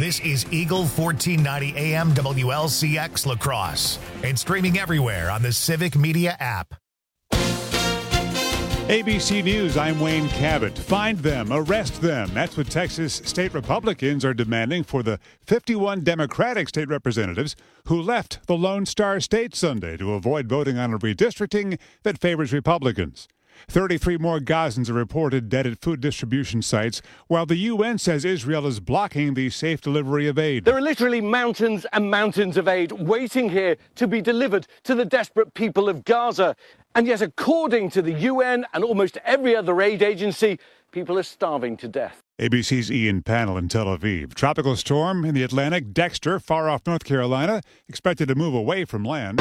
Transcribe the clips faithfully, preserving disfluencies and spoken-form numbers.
This is Eagle fourteen ninety A M W L C X La Crosse and streaming everywhere on the Civic Media app. A B C News, I'm Wayne Cabot. Find them, arrest them. That's what Texas state Republicans are demanding for the fifty-one Democratic state representatives who left the Lone Star State Sunday to avoid voting on a redistricting that favors Republicans. thirty-three more Gazans are reported dead at food distribution sites, while the U N says Israel is blocking the safe delivery of aid. There are literally mountains and mountains of aid waiting here to be delivered to the desperate people of Gaza. And yet, according to the U N and almost every other aid agency, people are starving to death. A B C's Ian Pannell in Tel Aviv. Tropical storm in the Atlantic, Dexter, far off North Carolina, expected to move away from land.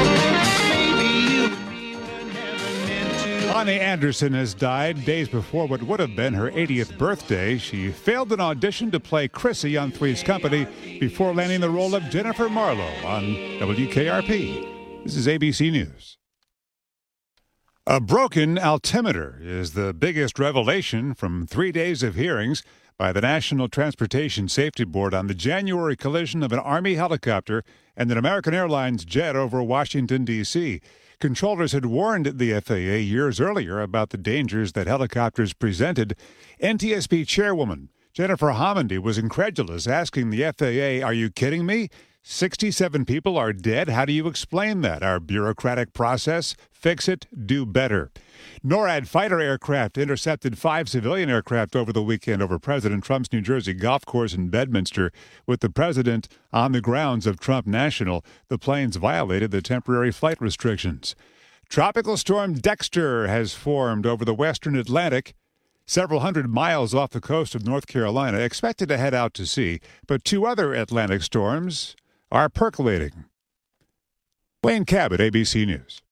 Bonnie Anderson has died days before what would have been her eightieth birthday. She failed an audition to play Chrissy on Three's Company before landing the role of Jennifer Marlowe on W K R P. This is A B C News. A broken altimeter is the biggest revelation from three days of hearings by the National Transportation Safety Board on the January collision of an Army helicopter and an American Airlines jet over Washington, D C Controllers had warned the F A A years earlier about the dangers that helicopters presented. N T S B chairwoman Jennifer Homendy was incredulous, asking the F A A, "Are you kidding me? sixty-seven people are dead? How do you explain that? Our bureaucratic process? Fix it, do better." NORAD fighter aircraft intercepted five civilian aircraft over the weekend over President Trump's New Jersey golf course in Bedminster. With the president on the grounds of Trump National, the planes violated the temporary flight restrictions. Tropical storm Dexter has formed over the western Atlantic, several hundred miles off the coast of North Carolina, expected to head out to sea. But two other Atlantic storms are percolating. Wayne Cabot, A B C News.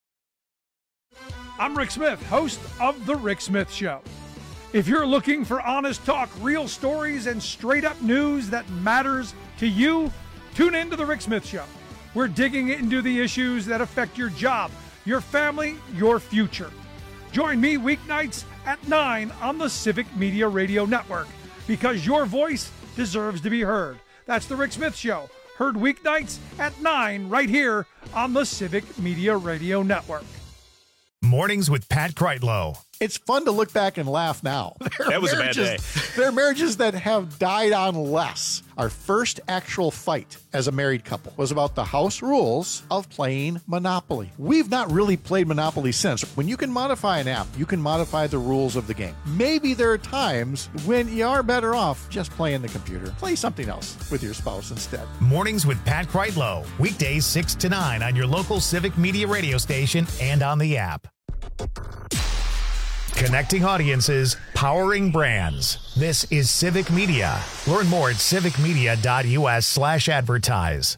I'm Rick Smith, host of The Rick Smith Show. If you're looking for honest talk, real stories, and straight-up news that matters to you, tune in to The Rick Smith Show. We're digging into the issues that affect your job, your family, your future. Join me weeknights at nine on the Civic Media Radio Network, because your voice deserves to be heard. That's The Rick Smith Show, heard weeknights at nine right here on the Civic Media Radio Network. Mornings with Pat Kreitlow. It's fun to look back and laugh now. There that was a bad day. There are marriages that have died on less. Our first actual fight as a married couple was about the house rules of playing Monopoly. We've not really played Monopoly since. When you can modify an app, you can modify the rules of the game. Maybe there are times when you are better off just playing the computer. Play something else with your spouse instead. Mornings with Pat Kreitlow. Weekdays six to nine on your local Civic Media radio station and on the app. Connecting audiences, powering brands. This is Civic Media. Learn more at civicmedia.us slash advertise.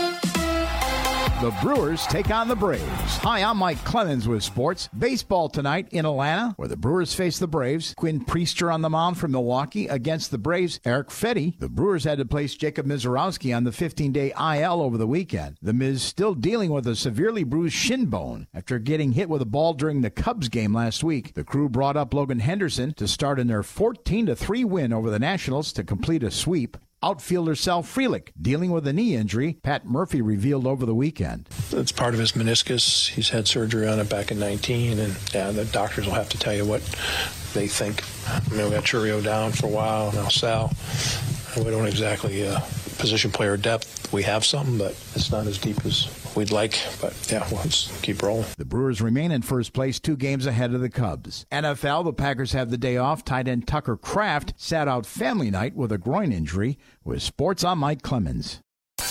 The Brewers take on the Braves. Hi, I'm Mike Clemens with sports. Baseball tonight in Atlanta, where the Brewers face the Braves. Quinn Priester on the mound for Milwaukee against the Braves. Eric Fetty. The Brewers had to place Jacob Mizorowski on the fifteen-day I L over the weekend. The Miz still dealing with a severely bruised shin bone after getting hit with a ball during the Cubs game last week. The crew brought up Logan Henderson to start in their fourteen to three win over the Nationals to complete a sweep. Outfielder Sal Frelick dealing with a knee injury, Pat Murphy revealed over the weekend. It's part of his meniscus. He's had surgery on it back in nineteen, and yeah, the doctors will have to tell you what they think. I mean, we got Churio down for a while, now Sal. We don't exactly uh, position player depth. We have some, but it's not as deep as we'd like. But yeah, we'll just keep rolling. The Brewers remain in first place, two games ahead of the Cubs. N F L, the Packers have the day off. Tight end Tucker Kraft sat out family night with a groin injury. With sports, I'm Mike Clemens.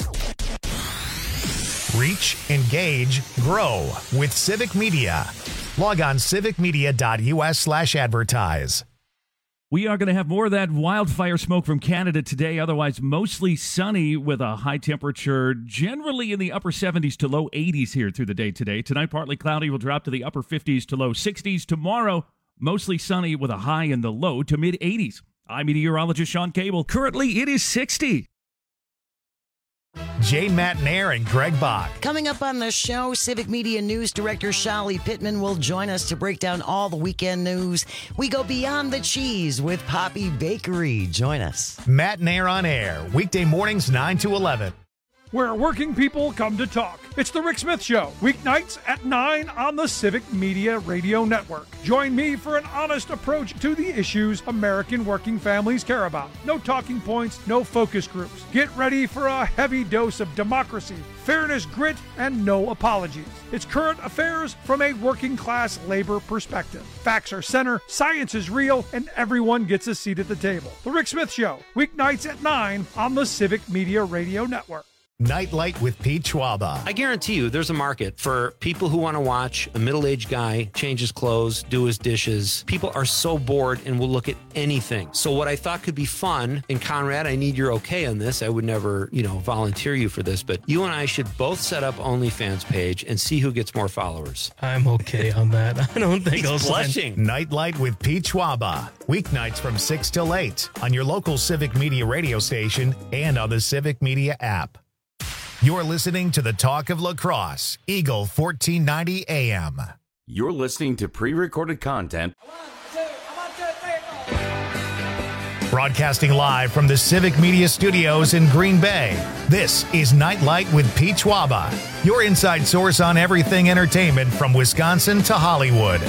Reach, engage, grow with Civic Media. Log on civicmedia.us slash advertise. We are going to have more of that wildfire smoke from Canada today, otherwise mostly sunny with a high temperature generally in the upper seventies to low eighties here through the day today. Tonight, partly cloudy, will drop to the upper fifties to low sixties. Tomorrow, mostly sunny with a high in the low to mid eighties. I'm meteorologist Sean Cable. Currently, it is sixty. Jay Matnair and Greg Bach. Coming up on the show, Civic Media News Director Shali Pittman will join us to break down all the weekend news. We go beyond the cheese with Poppy Bakery. Join us. Matnair on air, weekday mornings nine to eleven. Where working people come to talk. It's the Rick Smith Show, weeknights at nine on the Civic Media Radio Network. Join me for an honest approach to the issues American working families care about. No talking points, no focus groups. Get ready for a heavy dose of democracy, fairness, grit, and no apologies. It's current affairs from a working class labor perspective. Facts are center, science is real, and everyone gets a seat at the table. The Rick Smith Show, weeknights at nine on the Civic Media Radio Network. Nightlight with Pete Schwaba. I guarantee you there's a market for people who want to watch a middle-aged guy change his clothes, do his dishes. People are so bored and will look at anything. So what I thought could be fun, and Conrad, I need your okay on this. I would never, you know, volunteer you for this, but you and I should both set up OnlyFans page and see who gets more followers. I'm okay on that. I don't think He's I'll blushing. sign. Nightlight with Pete Schwaba. Weeknights from six till eight on your local Civic Media radio station and on the Civic Media app. You're listening to the Talk of La Crosse, Eagle fourteen ninety A M. You're listening to pre-recorded content. Broadcasting live from the Civic Media Studios in Green Bay, this is Nightlight with Pete Schwaba, your inside source on everything entertainment from Wisconsin to Hollywood.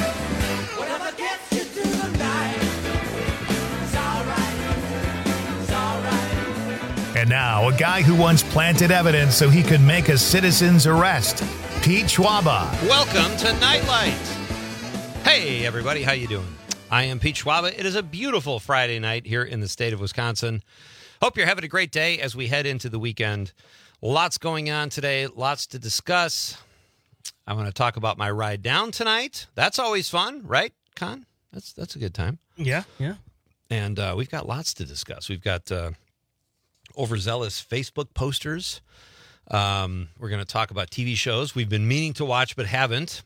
And now, a guy who once planted evidence so he could make a citizen's arrest, Pete Schwaba. Welcome to Nightlight. Hey, everybody. How you doing? I am Pete Schwaba. It is a beautiful Friday night here in the state of Wisconsin. Hope you're having a great day as we head into the weekend. Lots going on today. Lots to discuss. I want to talk about my ride down tonight. That's always fun, right, Con? That's, that's a good time. Yeah, yeah. And uh, we've got lots to discuss. We've got... Uh, overzealous Facebook posters. Um, we're going to talk about T V shows we've been meaning to watch but haven't.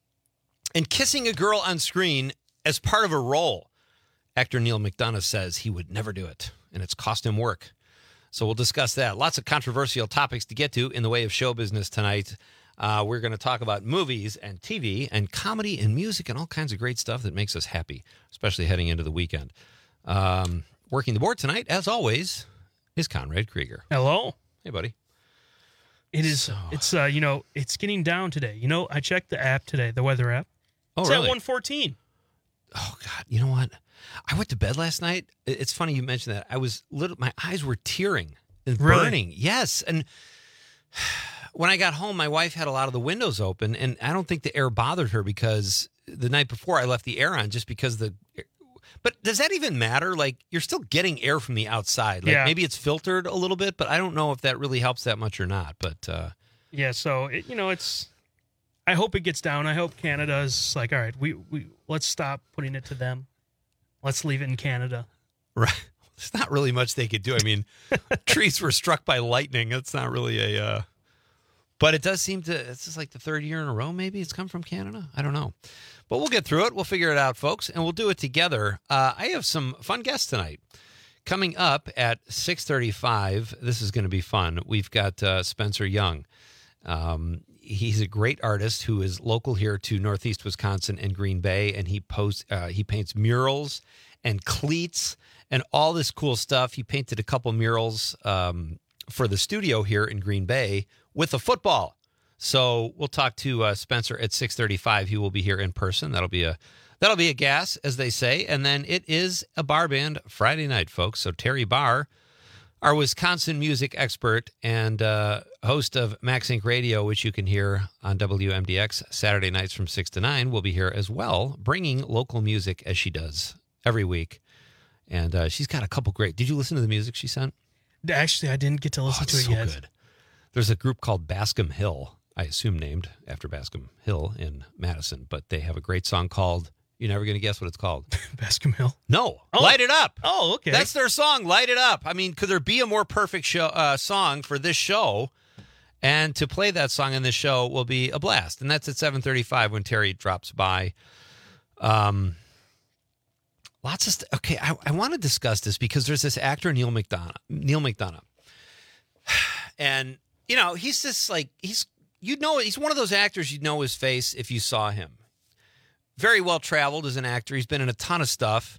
And kissing a girl on screen as part of a role. Actor Neil McDonough says he would never do it, and it's cost him work. So we'll discuss that. Lots of controversial topics to get to in the way of show business tonight. Uh, we're going to talk about movies and T V and comedy and music and all kinds of great stuff that makes us happy, especially heading into the weekend. Um, working the board tonight, as always, is Conrad Krieger. Hello. Hey, buddy. It is, So- it's, uh, you know, it's getting down today. You know, I checked the app today, the weather app. Oh, it's really? at one fourteen. Oh, God. You know what? I went to bed last night. It- It's funny you mentioned that. I was little, my eyes were tearing and Really? burning. Yes. And when I got home, my wife had a lot of the windows open, and I don't think the air bothered her because the night before I left the air on just because the. But does that even matter? Like, you're still getting air from the outside. Like, Yeah. maybe it's filtered a little bit, but I don't know if that really helps that much or not. But uh, Yeah, so, it, you know, it's, I hope it gets down. I hope Canada's like, all right, we, we let's stop putting it to them. Let's leave it in Canada. right, there's not really much they could do. I mean, trees were struck by lightning. That's not really a. Uh, but it does seem to. This is like the third year in a row. Maybe it's come from Canada. I don't know. But we'll get through it. We'll figure it out, folks, and we'll do it together. Uh, I have some fun guests tonight. Coming up at six thirty-five, this is going to be fun. We've got uh, Spencer Young. Um, he's a great artist who is local here to Northeast Wisconsin and Green Bay, and he posts, uh, he paints murals and cleats and all this cool stuff. He painted a couple murals um, for the studio here in Green Bay with a football. So we'll talk to uh, Spencer at six thirty-five. He will be here in person. That'll be a that'll be a gas, as they say. And then it is a bar band Friday night, folks. So Terry Barr, our Wisconsin music expert and uh, host of Max Inc Radio, which you can hear on W M D X Saturday nights from six to nine, will be here as well, bringing local music as she does every week. And uh, she's got a couple great. Did you listen to the music she sent? Actually, I didn't get to listen Oh, to it it's so yet. good. There's a group called Bascom Hill, I assume named after Bascom Hill in Madison, but they have a great song called, you're never going to guess what it's called. Bascom Hill. No, Oh. Light It Up. Oh, okay. That's their song, Light It Up. I mean, could there be a more perfect show uh, song for this show? And to play that song in this show will be a blast. And that's at seven thirty-five when Terry drops by. Um, lots of st- okay. I, I want to discuss this because there's this actor Neil McDonough. Neil McDonough, and you know, he's just like, he's, you'd know, he's one of those actors you'd know his face if you saw him. Very well traveled as an actor. He's been in a ton of stuff.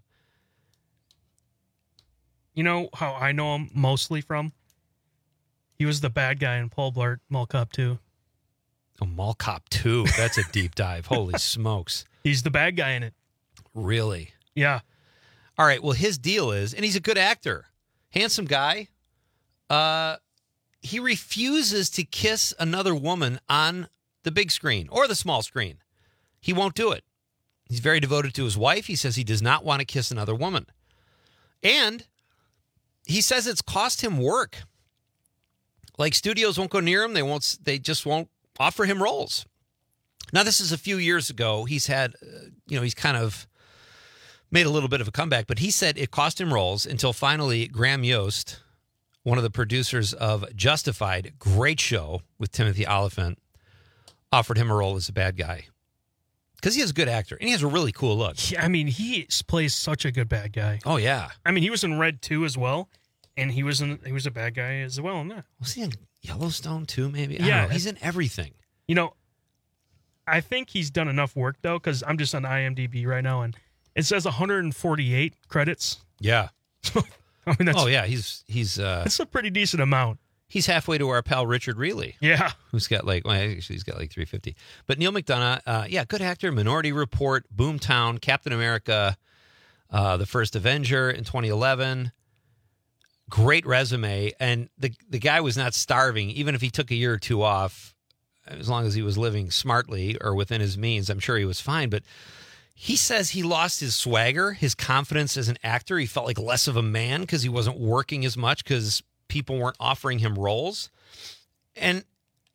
You know how I know him mostly from? He was the bad guy in Paul Blart Mall Cop two. Oh, Mall Cop two. That's a deep dive. Holy smokes. He's the bad guy in it. Really? Yeah. All right. Well, his deal is, and he's a good actor, handsome guy. Uh, he refuses to kiss another woman on the big screen or the small screen. He won't do it. He's very devoted to his wife. He says he does not want to kiss another woman. And he says it's cost him work. Like, studios won't go near him. They won't. They just won't offer him roles. Now, this is a few years ago. He's had, uh, you know, he's kind of made a little bit of a comeback, but he said it cost him roles until finally Graham Yost, one of the producers of Justified, great show with Timothy Olyphant, offered him a role as a bad guy. Because he is a good actor, and he has a really cool look. Yeah, I mean, he plays such a good bad guy. Oh, yeah. I mean, he was in Red two as well, and he was in, he was a bad guy as well in that. Was he in Yellowstone too, maybe? I Yeah. don't know. He's in everything. You know, I think he's done enough work, though, because I'm just on IMDb right now, and it says one hundred forty-eight credits. Yeah. I mean, that's, oh, yeah. He's, he's, uh, that's a pretty decent amount. He's halfway to our pal Richard Reilly. Yeah. Who's got like, well, actually, he's got like three fifty. But Neil McDonough, uh, yeah, good actor. Minority Report, Boomtown, Captain America, uh, The First Avenger in twenty eleven. Great resume. And the, the guy was not starving, even if he took a year or two off, as long as he was living smartly or within his means. I'm sure he was fine. But he says he lost his swagger, his confidence as an actor. He felt like less of a man because he wasn't working as much because people weren't offering him roles. And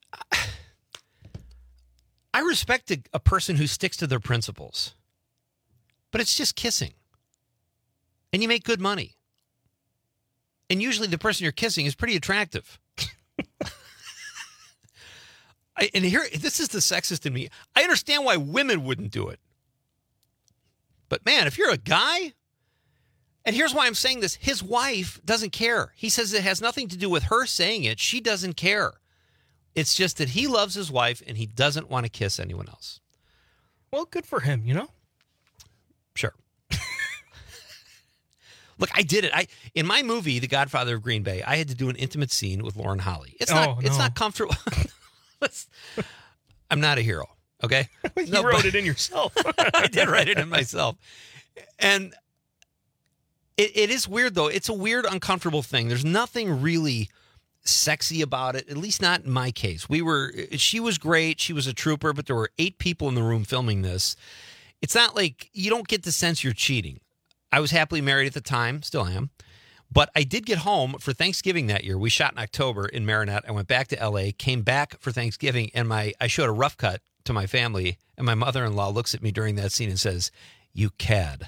I respect a, a person who sticks to their principles. But it's just kissing. And you make good money. And usually the person you're kissing is pretty attractive. I, and here, this is the sexist in me. I understand why women wouldn't do it. But man, if you're a guy, and here's why I'm saying this, his wife doesn't care. He says it has nothing to do with her saying it. She doesn't care. It's just that he loves his wife and he doesn't want to kiss anyone else. Well, good for him, you know? Sure. Look, I did it. I in my movie, The Godfather of Green Bay, I had to do an intimate scene with Lauren Holly. It's not. Oh, no. It's not comfortable. I'm not a hero. Okay, you no, wrote but, it in yourself. I did write it in myself, and it, it is weird though. It's a weird, uncomfortable thing. There's nothing really sexy about it. At least not in my case. We were. She was great. She was a trooper, but there were eight people in the room filming this. It's not like you don't get the sense you're cheating. I was happily married at the time, still am. But I did get home for Thanksgiving that year. We shot in October in Marinette. I went back to L A, came back for Thanksgiving, and my I showed a rough cut to my family, and my mother-in-law looks at me during that scene and says, "You cad."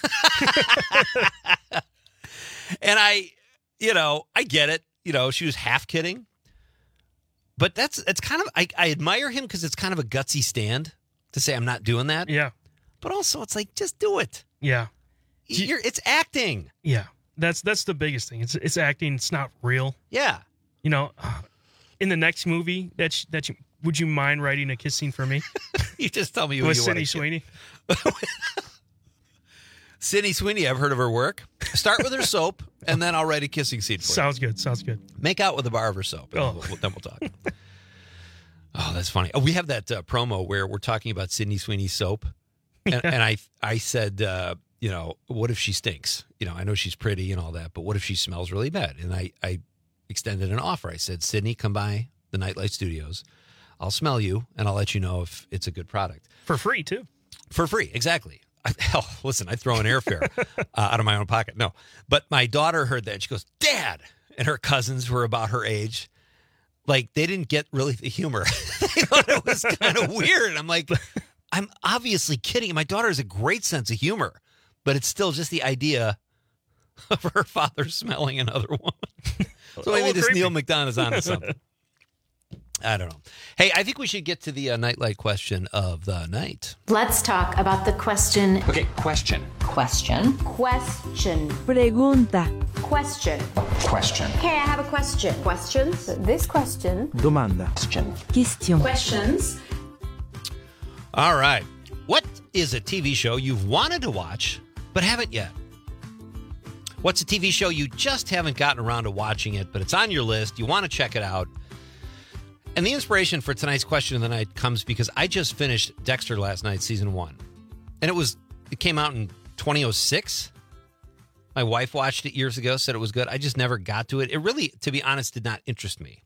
And I, you know, I get it. You know, she was half kidding. But that's it's kind of, I, I admire him because it's kind of a gutsy stand to say I'm not doing that. Yeah. But also it's like, just do it. Yeah. You're, it's acting. Yeah. That's that's the biggest thing. It's it's acting. It's not real. Yeah. You know, in the next movie that sh- that you would you mind writing a kiss scene for me? You just tell me who with you Sydney want to Sweeney. Sydney Sweeney, I've heard of her work. Start with her soap, and then I'll write a kissing scene for you. Sounds good. Sounds good. Make out with the bar of her soap, and Oh. then, we'll, then we'll talk. Oh, that's funny. Oh, we have that uh, promo where we're talking about Sydney Sweeney's soap, and, and I I said, uh, you know, what if she stinks? You know, I know she's pretty and all that, but what if she smells really bad? And I, I extended an offer. I said, Sydney, come by the Nightlight Studios. I'll smell you, and I'll let you know if it's a good product. For free, too. For free, exactly. I, hell, listen, I throw an airfare uh, out of my own pocket. No, but my daughter heard that. And she goes, Dad, and her cousins were about her age. Like, they didn't get really the humor. They thought it was kind of weird. And I'm like, I'm obviously kidding. My daughter has a great sense of humor, but it's still just the idea of her father smelling another woman. So maybe this creepy. Neil McDonough's onto something. I don't know. Hey, I think we should get to the uh, nightlight question of the night. Let's talk about the question. Okay, question. Question. Question. Pregunta. Question. Question. Okay, I have a question. Questions? This question. Domanda. Question. Question. Questions. All right. What is a T V show you've wanted to watch but haven't yet? What's a T V show you just haven't gotten around to watching it, but it's on your list, you want to check it out? And the inspiration for tonight's question of the night comes because I just finished Dexter last night, season one. And it was it came out in twenty oh six. My wife watched it years ago, said it was good. I just never got to it. It really, to be honest, did not interest me.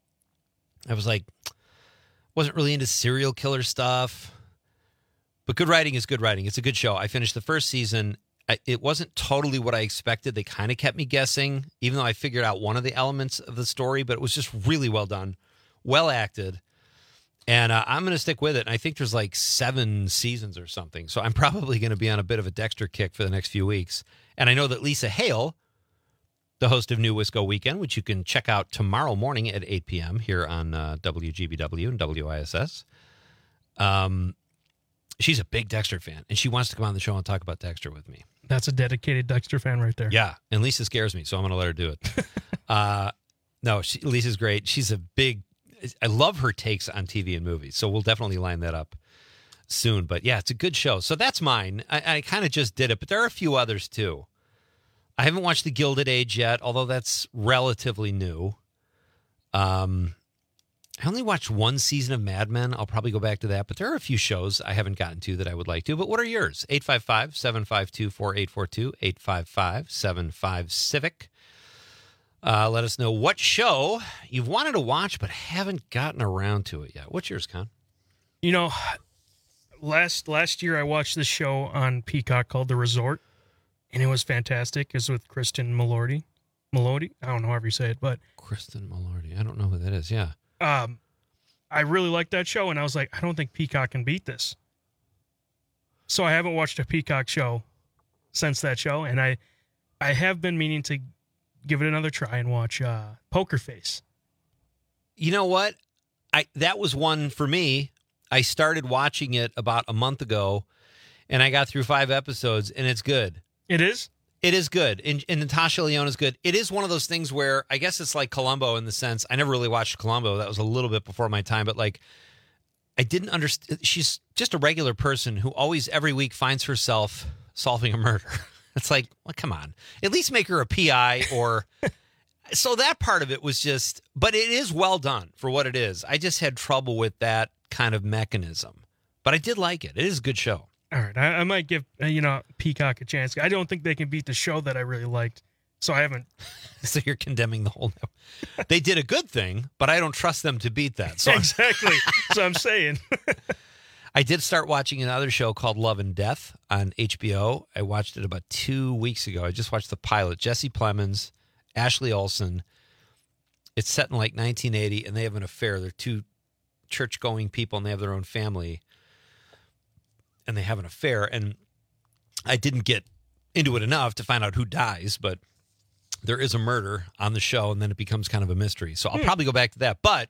I was like, wasn't really into serial killer stuff. But good writing is good writing. It's a good show. I finished the first season. I, it wasn't totally what I expected. They kind of kept me guessing, even though I figured out one of the elements of the story, but it was just really well done, well acted. And uh, I'm going to stick with it. And I think there's like seven seasons or something. So I'm probably going to be on a bit of a Dexter kick for the next few weeks. And I know that Lisa Hale, the host of New Wisco Weekend, which you can check out tomorrow morning at eight p.m. here on uh, W G B W and W I S S, um, she's a big Dexter fan. And she wants to come on the show and talk about Dexter with me. That's a dedicated Dexter fan right there. Yeah, and Lisa scares me, so I'm going to let her do it. uh, no, she, Lisa's great. She's a big, I love her takes on T V and movies, so we'll definitely line that up soon. But yeah, it's a good show. So that's mine. I, I kind of just did it, but there are a few others too. I haven't watched The Gilded Age yet, although that's relatively new. Um, I only watched one season of Mad Men. I'll probably go back to that. But there are a few shows I haven't gotten to that I would like to. But what are yours? eight five five, seven five two, four eight four two, eight five five, seven five, Civic. Uh, let us know what show you've wanted to watch but haven't gotten around to it yet. What's yours, Con? You know, last last year I watched this show on Peacock called The Resort, and it was fantastic. It's with Kristen Milotti. Milotti? I don't know however you say it, but... Kristen Milotti. I don't know who that is, yeah. Um, I really liked that show, and I was like, I don't think Peacock can beat this. So I haven't watched a Peacock show since that show, and I I have been meaning to give it another try and watch uh, Poker Face. You know what? I that was one for me. I started watching it about a month ago, and I got through five episodes, and it's good. It is? It is good, and, and Natasha Lyonne is good. It is one of those things where I guess it's like Columbo in the sense, I never really watched Columbo. That was a little bit before my time, but like, I didn't understand. She's just a regular person who always, every week, finds herself solving a murder. It's like, well, come on. At least make her a P I or... So that part of it was just... But it is well done for what it is. I just had trouble with that kind of mechanism. But I did like it. It is a good show. All right, I, I might give uh, you know Peacock a chance. I don't think they can beat the show that I really liked, so I haven't. So you're condemning the whole. They did a good thing, but I don't trust them to beat that. So exactly, so I'm saying. I did start watching another show called Love and Death on H B O. I watched it about two weeks ago. I just watched the pilot. Jesse Plemons, Ashley Olsen. It's set in like nineteen eighty, and they have an affair. They're two church-going people, and they have their own family. And they have an affair, and I didn't get into it enough to find out who dies, but there is a murder on the show, and then it becomes kind of a mystery. So I'll hmm. probably go back to that. But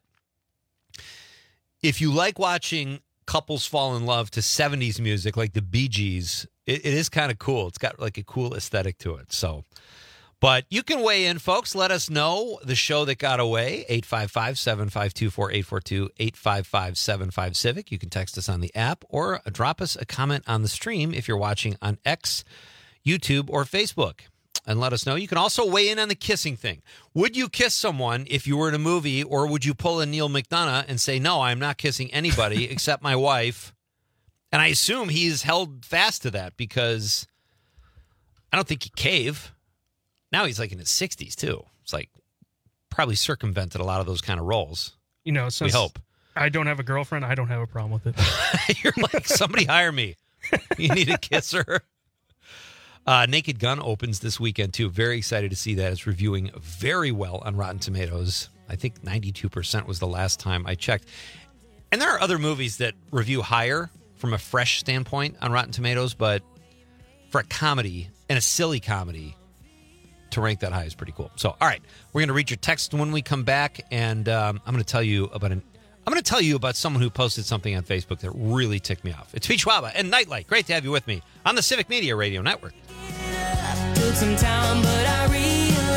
if you like watching couples fall in love to seventies music like the Bee Gees, it, it is kind of cool. It's got like a cool aesthetic to it. So, but you can weigh in, folks. Let us know the show that got away. eight five five, seven five two, four eight four two, eight five five, seven five, Civic. You can text us on the app or drop us a comment on the stream if you're watching on X, YouTube, or Facebook. And let us know. You can also weigh in on the kissing thing. Would you kiss someone if you were in a movie, or would you pull a Neil McDonough and say, no, I'm not kissing anybody except my wife? And I assume he's held fast to that because I don't think he cave. Now he's like in his sixties, too. It's like probably circumvented a lot of those kind of roles. You know, since we hope. I don't have a girlfriend, I don't have a problem with it. You're like, somebody hire me. You need a kisser. Uh, Naked Gun opens this weekend, too. Very excited to see that. It's reviewing very well on Rotten Tomatoes. I think ninety-two percent was the last time I checked. And there are other movies that review higher from a fresh standpoint on Rotten Tomatoes, but for a comedy, and a silly comedy, to rank that high is pretty cool. So, all right, we're going to read your text when we come back, and um, I'm going to tell you about an I'm going to tell you about someone who posted something on Facebook that really ticked me off. It's Pete Schwaba and Nightlight. Great to have you with me on the Civic Media Radio Network. Took some time, but I realized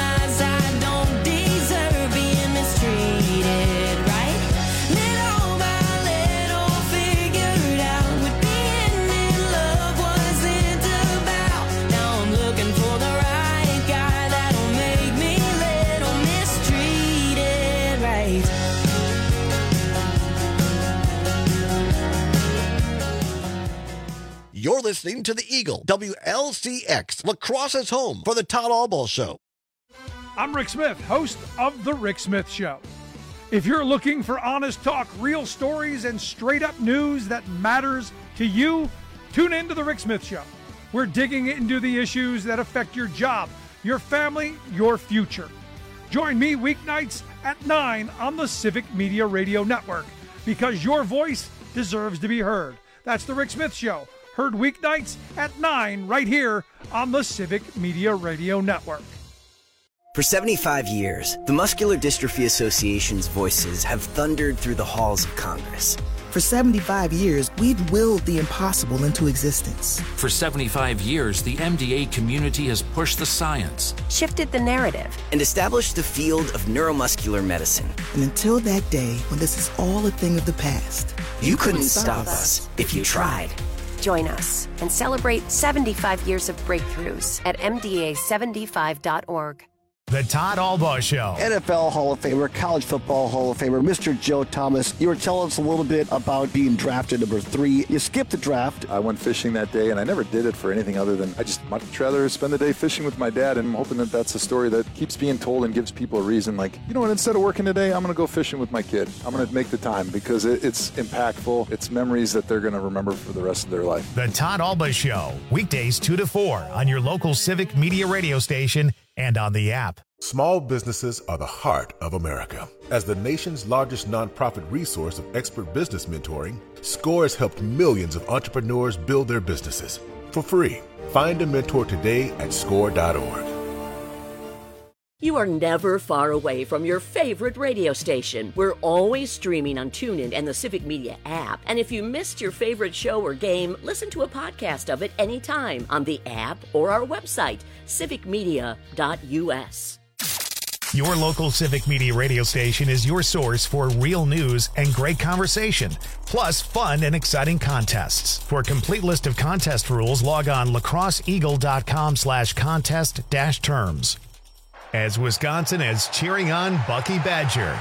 listening to the Eagle, W L C X, Lacrosse's home for the Todd Albaugh Show. I'm Rick Smith, host of The Rick Smith Show. If you're looking for honest talk, real stories, and straight-up news that matters to you, tune in to The Rick Smith Show. We're digging into the issues that affect your job, your family, your future. Join me weeknights at nine on the Civic Media Radio Network, because your voice deserves to be heard. That's The Rick Smith Show, heard weeknights at nine right here on the Civic Media Radio Network. For seventy-five years, the Muscular Dystrophy Association's voices have thundered through the halls of Congress. For seventy-five years, we've willed the impossible into existence. For seventy-five years, the M D A community has pushed the science, shifted the narrative, and established the field of neuromuscular medicine. And until that day, when this is all a thing of the past, you, you couldn't, couldn't stop us if you tried. Join us and celebrate seventy-five years of breakthroughs at M D A seventy-five dot org. The Todd Albaugh Show. N F L Hall of Famer, College Football Hall of Famer, Mister Joe Thomas. You were telling us a little bit about being drafted number three. You skipped the draft. I went fishing that day, and I never did it for anything other than I just much rather spend the day fishing with my dad, and I'm hoping that that's a story that keeps being told and gives people a reason. Like, you know what, instead of working today, I'm going to go fishing with my kid. I'm going to make the time because it, it's impactful. It's memories that they're going to remember for the rest of their life. The Todd Albaugh Show, weekdays two to four on your local Civic Media radio station and on the app. Small businesses are the heart of America. As the nation's largest nonprofit resource of expert business mentoring, SCORE has helped millions of entrepreneurs build their businesses for free. Find a mentor today at score dot org. You are never far away from your favorite radio station. We're always streaming on TuneIn and the Civic Media app. And if you missed your favorite show or game, listen to a podcast of it anytime on the app or our website, civic media dot u s. Your local Civic Media radio station is your source for real news and great conversation, plus fun and exciting contests. For a complete list of contest rules, log on lacrosseeagle.com slash contest dash terms. As Wisconsin is cheering on Bucky Badger.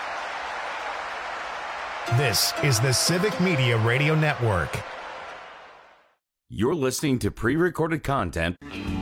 This is the Civic Media Radio Network. You're listening to pre-recorded content.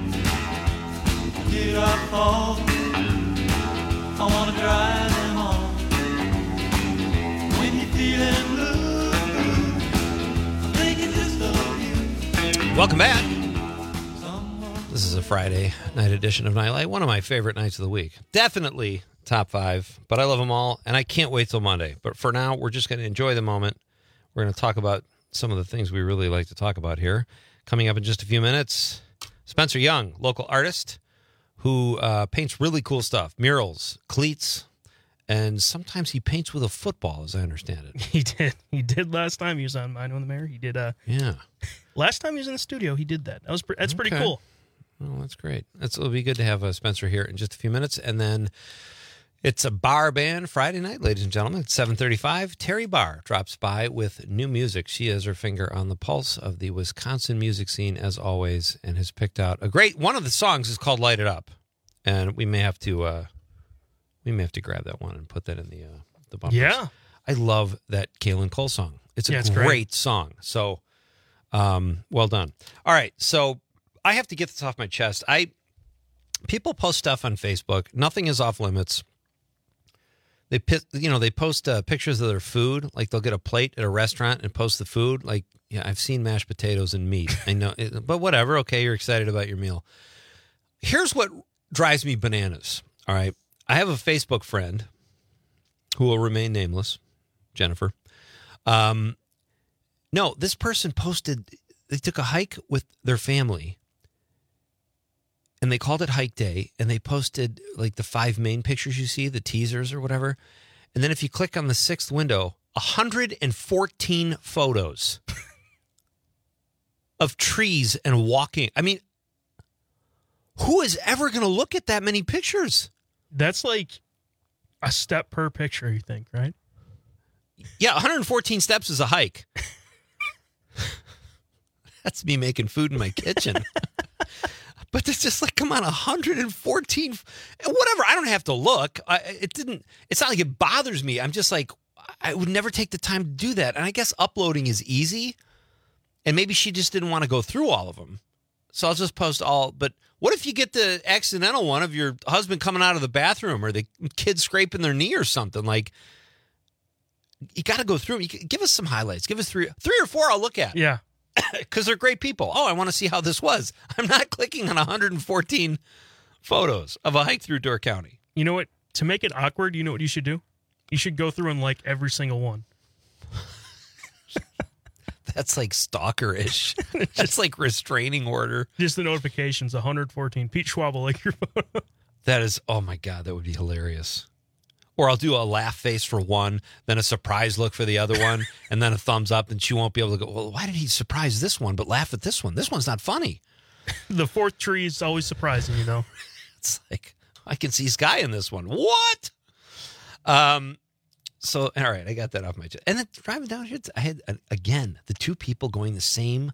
Get up, Paul. I want to drive them on. When you're feeling blue, I'm thinking just of you. Welcome back. This is a Friday night edition of Nightlight, one of my favorite nights of the week. Definitely top five, but I love them all, and I can't wait till Monday. But for now, we're just going to enjoy the moment. We're going to talk about some of the things we really like to talk about here. Coming up in just a few minutes, Spencer Young, local artist who uh, paints really cool stuff, murals, cleats, and sometimes he paints with a football, as I understand it. He did. He did last time he was on Mine on the Mayor. He did. Uh, yeah. Last time he was in the studio, he did that. That was pre- that's pretty Okay. cool. Oh, that's great. That's, it'll be good to have uh, Spencer here in just a few minutes. And then it's a bar band Friday night, ladies and gentlemen. It's seven thirty-five. Terry Barr drops by with new music. She has her finger on the pulse of the Wisconsin music scene, as always, and has picked out a great... One of the songs is called Light It Up. And we may have to uh, we may have to grab that one and put that in the uh, the bumpers. Yeah. I love that Kaylin Cole song. It's a Yeah, it's great, great. song. So, um, well done. All right, so I have to get this off my chest. I people post stuff on Facebook. Nothing is off limits. They pi- you know they post uh, pictures of their food. Like they'll get a plate at a restaurant and post the food. Like, yeah, I've seen mashed potatoes and meat. I know, it, but whatever. Okay, you're excited about your meal. Here's what drives me bananas. All right, I have a Facebook friend who will remain nameless, Jennifer. Um, no, this person posted, they took a hike with their family and they called it Hike Day, and they posted like the five main pictures you see, the teasers or whatever. And then if you click on the sixth window, one hundred fourteen photos of trees and walking. I mean, who is ever going to look at that many pictures? That's like a step per picture, you think, right? Yeah, one hundred fourteen steps is a hike. That's me making food in my kitchen. But it's just like, come on, one hundred fourteen, whatever. I don't have to look. I, it didn't. It's not like it bothers me. I'm just like, I would never take the time to do that. And I guess uploading is easy. And maybe she just didn't want to go through all of them. So I'll just post all. But what if you get the accidental one of your husband coming out of the bathroom or the kid scraping their knee or something? Like, you got to go through them. You give us some highlights. Give us three, three or four I'll look at. Yeah. Because they're great people. Oh, I want to see how this was. I'm not clicking on one hundred fourteen photos of a hike through Door County. You know what? To make it awkward, you know what you should do? You should go through and like every single one. That's like stalker-ish. That's like restraining order. Just the notifications, one hundred fourteen. Pete Schwab will like your photo. That is, oh my God, that would be hilarious. Or I'll do a laugh face for one, then a surprise look for the other one, and then a thumbs up, and she won't be able to go, well, why did he surprise this one but laugh at this one? This one's not funny. The fourth tree is always surprising, you know? It's like, I can see Sky in this one. What? Um. So, all right, I got that off my chest. And then driving down here, I had, again, the two people going the same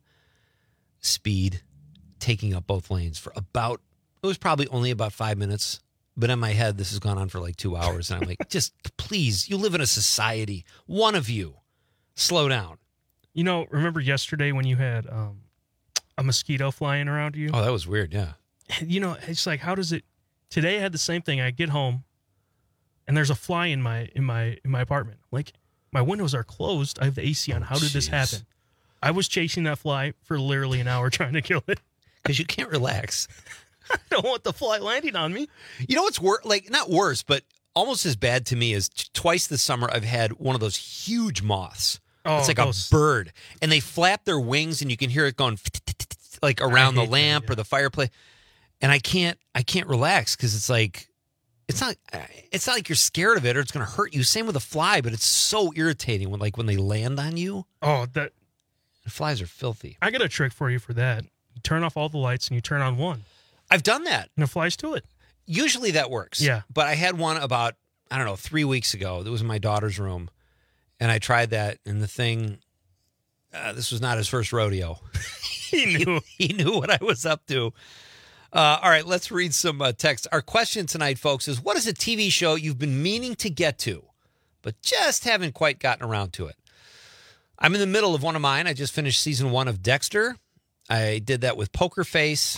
speed, taking up both lanes for about, it was probably only about five minutes. But in my head, this has gone on for like two hours. And I'm like, just please, you live in a society. One of you, slow down. You know, remember yesterday when you had um, a mosquito flying around you? Oh, that was weird, yeah. You know, it's like, how does it, today I had the same thing. I get home. And there's a fly in my in my in my apartment. Like, my windows are closed. I have the A C on. How did this happen? I was chasing that fly for literally an hour trying to kill it. Because you can't relax. I don't want the fly landing on me. You know what's worse? Like, not worse, but almost as bad to me is t- twice this summer I've had one of those huge moths. Oh, it's like those... a bird. And they flap their wings and you can hear it going like around the lamp or the fireplace. And I can't I can't relax because it's like, It's not. It's not like you're scared of it or it's going to hurt you. Same with a fly, but it's so irritating when, like, when they land on you. Oh, that the flies are filthy. I got a trick for you for that. You turn off all the lights and you turn on one. I've done that, and it flies to it. Usually that works. Yeah, but I had one about I don't know three weeks ago. That was in my daughter's room, and I tried that, and the thing. Uh, this was not his first rodeo. he knew. he, he knew what I was up to. Uh, all right, let's read some uh, text. Our question tonight, folks, is what is a T V show you've been meaning to get to, but just haven't quite gotten around to it? I'm in the middle of one of mine. I just finished season one of Dexter. I did that with Poker Face,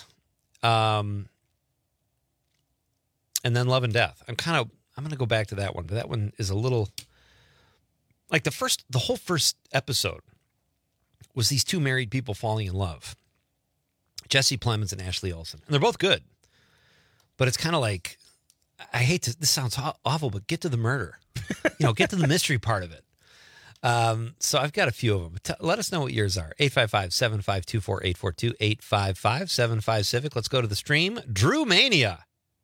um, and then Love and Death. I'm kind of, I'm going to go back to that one, but that one is a little, like the first, the whole first episode was these two married people falling in love. Jesse Plemons and Ashley Olsen. And they're both good. But it's kind of like, I hate to, this sounds awful, but get to the murder. You know, get to the mystery part of it. Um, so I've got a few of them. T- let us know what yours are. eight five five, seven five two, four eight four two, eight five five, seven five Civic. Let's go to the stream. Drew Mania.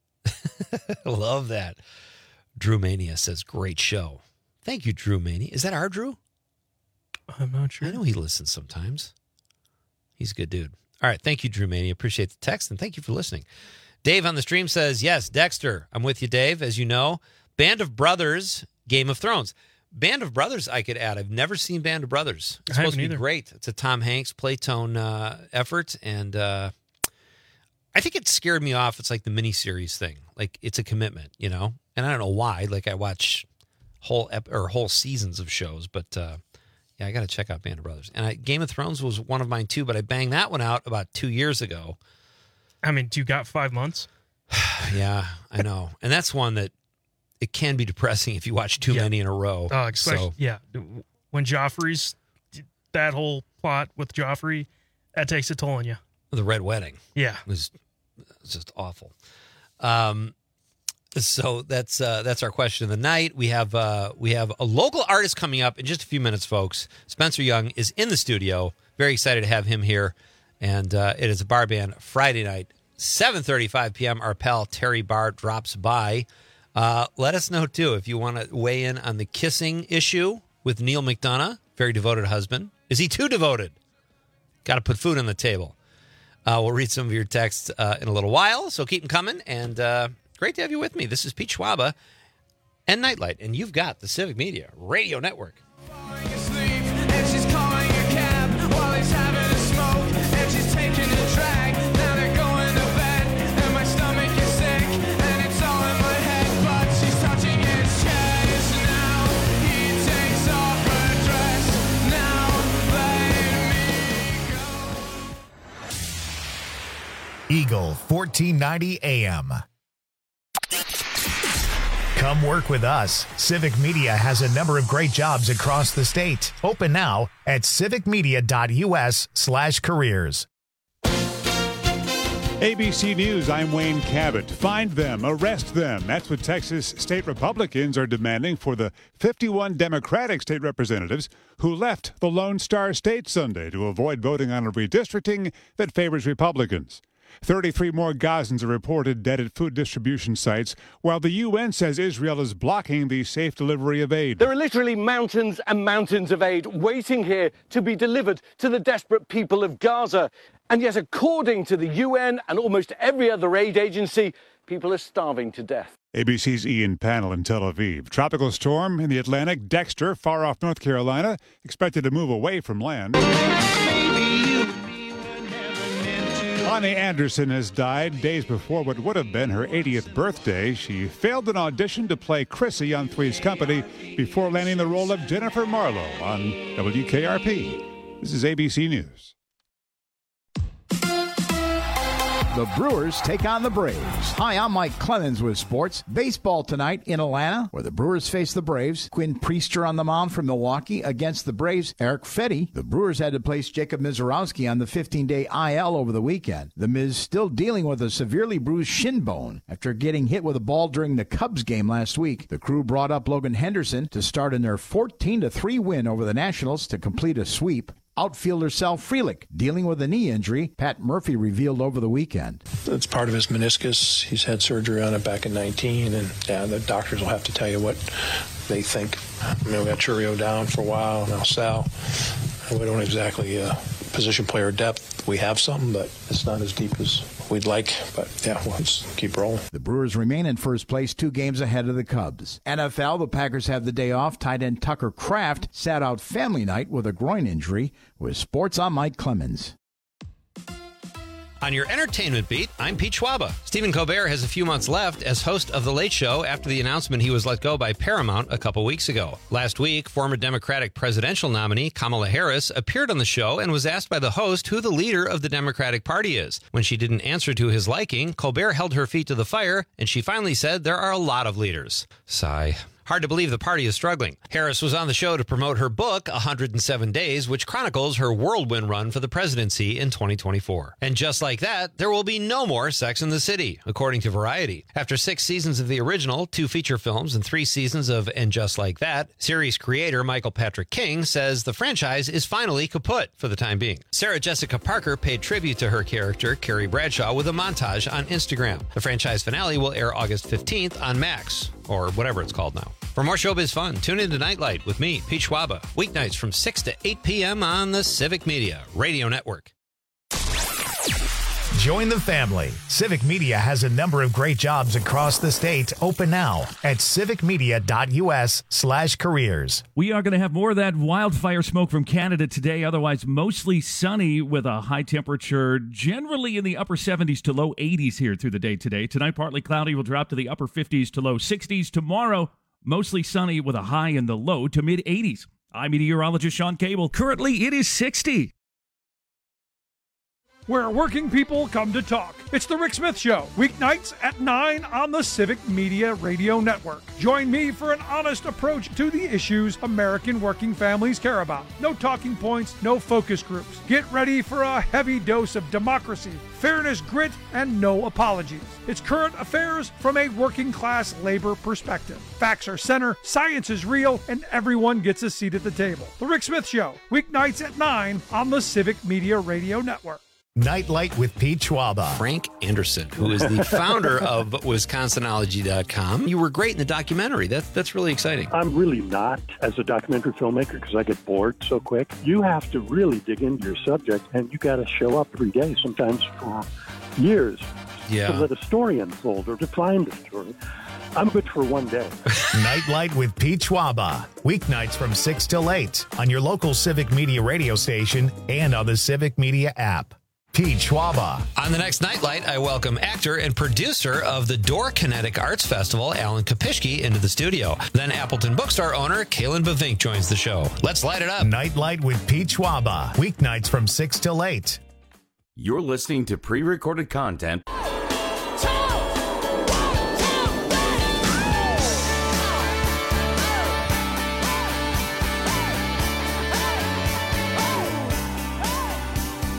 Love that. Drew Mania says, great show. Thank you, Drew Mania. Is that our Drew? I'm not sure. I know he listens sometimes. He's a good dude. All right. Thank you, Drew Mania. Appreciate the text, and thank you for listening. Dave on the stream says, yes, Dexter. I'm with you, Dave. As you know, Band of Brothers, Game of Thrones. Band of Brothers, I could add. I've never seen Band of Brothers. It's I supposed to be either. great. It's a Tom Hanks Playtone uh, effort, and uh, I think it scared me off. It's like the miniseries thing. Like, it's a commitment, you know? And I don't know why. Like, I watch whole ep- or whole seasons of shows, but... Uh, Yeah, I got to check out Band of Brothers. And I, Game of Thrones was one of mine, too, but I banged that one out about two years ago. I mean, you got five months? Yeah, I know. And that's one that it can be depressing if you watch too Yeah. many in a row. Uh, especially, so, yeah. When Joffrey's, that whole plot with Joffrey, that takes a toll on you. The Red Wedding. Yeah. Was, was just awful. Um, So that's uh, that's our question of the night. We have uh, we have a local artist coming up in just a few minutes, folks. Spencer Young is in the studio. Very excited to have him here. And uh, it is a bar band Friday night, seven thirty-five p.m. Our pal Terry Barr drops by. Uh, let us know, too, if you want to weigh in on the kissing issue with Neil McDonough, very devoted husband. Is he too devoted? Got to put food on the table. Uh, we'll read some of your texts uh, in a little while, so keep them coming. And... Uh, Great to have you with me. This is Pete Schwaba and Nightlight, and you've got the Civic Media Radio Network. fourteen ninety A M. Come work with us. Civic Media has a number of great jobs across the state. Open now at civicmedia.us slash careers. A B C News, I'm Wayne Cabot. Find them, arrest them. That's what Texas state Republicans are demanding for the fifty-one Democratic state representatives who left the Lone Star State Sunday to avoid voting on a redistricting that favors Republicans. thirty-three more Gazans are reported dead at food distribution sites, while the U N says Israel is blocking the safe delivery of aid. There are literally mountains and mountains of aid waiting here to be delivered to the desperate people of Gaza. And yet, according to the U N and almost every other aid agency, people are starving to death. A B C's Ian Pannell in Tel Aviv. Tropical storm in the Atlantic, Dexter, far off North Carolina, expected to move away from land. Connie Anderson has died days before what would have been her eightieth birthday. She failed an audition to play Chrissy on Three's Company before landing the role of Jennifer Marlowe on W K R P. This is A B C News. The Brewers take on the Braves. Hi, I'm Mike Clemens with sports. Baseball tonight in Atlanta, where the Brewers face the Braves. Quinn Priester on the mound for Milwaukee against the Braves. Eric Fetty. The Brewers had to place Jacob Mizorowski on the fifteen-day I L over the weekend. The Miz still dealing with a severely bruised shin bone after getting hit with a ball during the Cubs game last week. The crew brought up Logan Henderson to start in their fourteen to three win over the Nationals to complete a sweep. Outfielder Sal Frelick dealing with a knee injury, Pat Murphy revealed over the weekend. It's part of his meniscus. He's had surgery on it back in nineteen, and yeah, the doctors will have to tell you what they think. I mean, we got Churio down for a while, now Sal. We don't exactly uh, position player depth. We have some, but it's not as deep as we'd like. But yeah, we'll just keep rolling. The Brewers remain in first place, two games ahead of the Cubs. N F L, the Packers have the day off. Tight end Tucker Kraft sat out family night with a groin injury. With sports, I'm Mike Clemens. On your entertainment beat, I'm Pete Schwaba. Stephen Colbert has a few months left as host of The Late Show after the announcement he was let go by Paramount a couple weeks ago. Last week, former Democratic presidential nominee Kamala Harris appeared on the show and was asked by the host who the leader of the Democratic Party is. When she didn't answer to his liking, Colbert held her feet to the fire, and she finally said there are a lot of leaders. Sigh. Hard to believe the party is struggling. Harris was on the show to promote her book, one hundred seven days, which chronicles her whirlwind run for the presidency in twenty twenty-four. And just like that, there will be no more Sex and the City, according to Variety. After six seasons of the original, two feature films, and three seasons of And Just Like That, series creator Michael Patrick King says the franchise is finally kaput for the time being. Sarah Jessica Parker paid tribute to her character, Carrie Bradshaw, with a montage on Instagram. The franchise finale will air August fifteenth on Max, or whatever it's called now. For more showbiz fun, tune in to Nightlight with me, Pete Schwaba, weeknights from six to eight p.m. on the Civic Media Radio Network. Join the family. Civic Media has a number of great jobs across the state. Open now at civicmedia.us slash careers. We are going to have more of that wildfire smoke from Canada today, otherwise mostly sunny with a high temperature generally in the upper seventies to low eighties here through the day today. Tonight, partly cloudy, will drop to the upper fifties to low sixties. Tomorrow, mostly sunny with a high in the low to mid eighties. I'm meteorologist Sean Cable. Currently, it is sixty. Where working people come to talk. It's the Rick Smith Show, weeknights at nine on the Civic Media Radio Network. Join me for an honest approach to the issues American working families care about. No talking points, no focus groups. Get ready for a heavy dose of democracy, fairness, grit, and no apologies. It's current affairs from a working class labor perspective. Facts are center, science is real, and everyone gets a seat at the table. The Rick Smith Show, weeknights at nine on the Civic Media Radio Network. Nightlight with Pete Schwaba. Frank Anderson, who is the founder of Wisconsinology dot com. You were great in the documentary. That's, that's really exciting. I'm really not as a documentary filmmaker because I get bored so quick. You have to really dig into your subject, and you got to show up every day, sometimes for years, yeah. to let a story unfold or to find a story. I'm good for one day. Nightlight with Pete Schwaba. Weeknights from six till eight on your local Civic Media radio station and on the Civic Media app. Pete Schwaba. On the next Nightlight, I welcome actor and producer of the Door Kinetic Arts Festival, Alan Kapishke, into the studio. Then Appleton Bookstore owner, Kalen Bavink, joins the show. Let's light it up. Nightlight with Pete Schwaba. Weeknights from six till eight. You're listening to pre-recorded content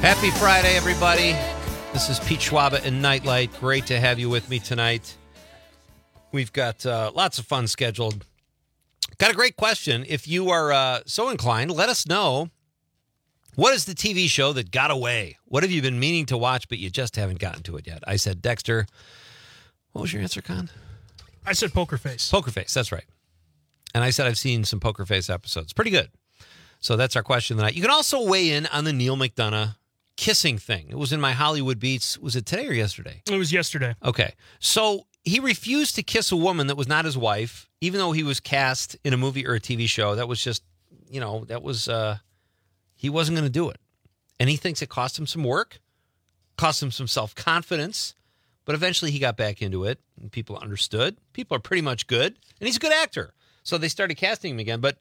Happy Friday, everybody. This is Pete Schwaba and Nightlight. Great to have you with me tonight. We've got uh, lots of fun scheduled. Got a great question. If you are uh, so inclined, let us know. What is the T V show that got away? What have you been meaning to watch, but you just haven't gotten to it yet? I said Dexter. What was your answer, Con? I said Poker Face. Poker Face, that's right. And I said I've seen some Poker Face episodes. Pretty good. So that's our question tonight. You can also weigh in on the Neil McDonough kissing thing. It was in my Hollywood Beats. Was it today or yesterday? It was yesterday. Okay. So he refused to kiss a woman that was not his wife, even though he was cast in a movie or a T V show. That was just, you know, that was, uh, he wasn't going to do it. And he thinks it cost him some work, cost him some self-confidence, but eventually he got back into it and people understood. People are pretty much good, and he's a good actor. So they started casting him again. But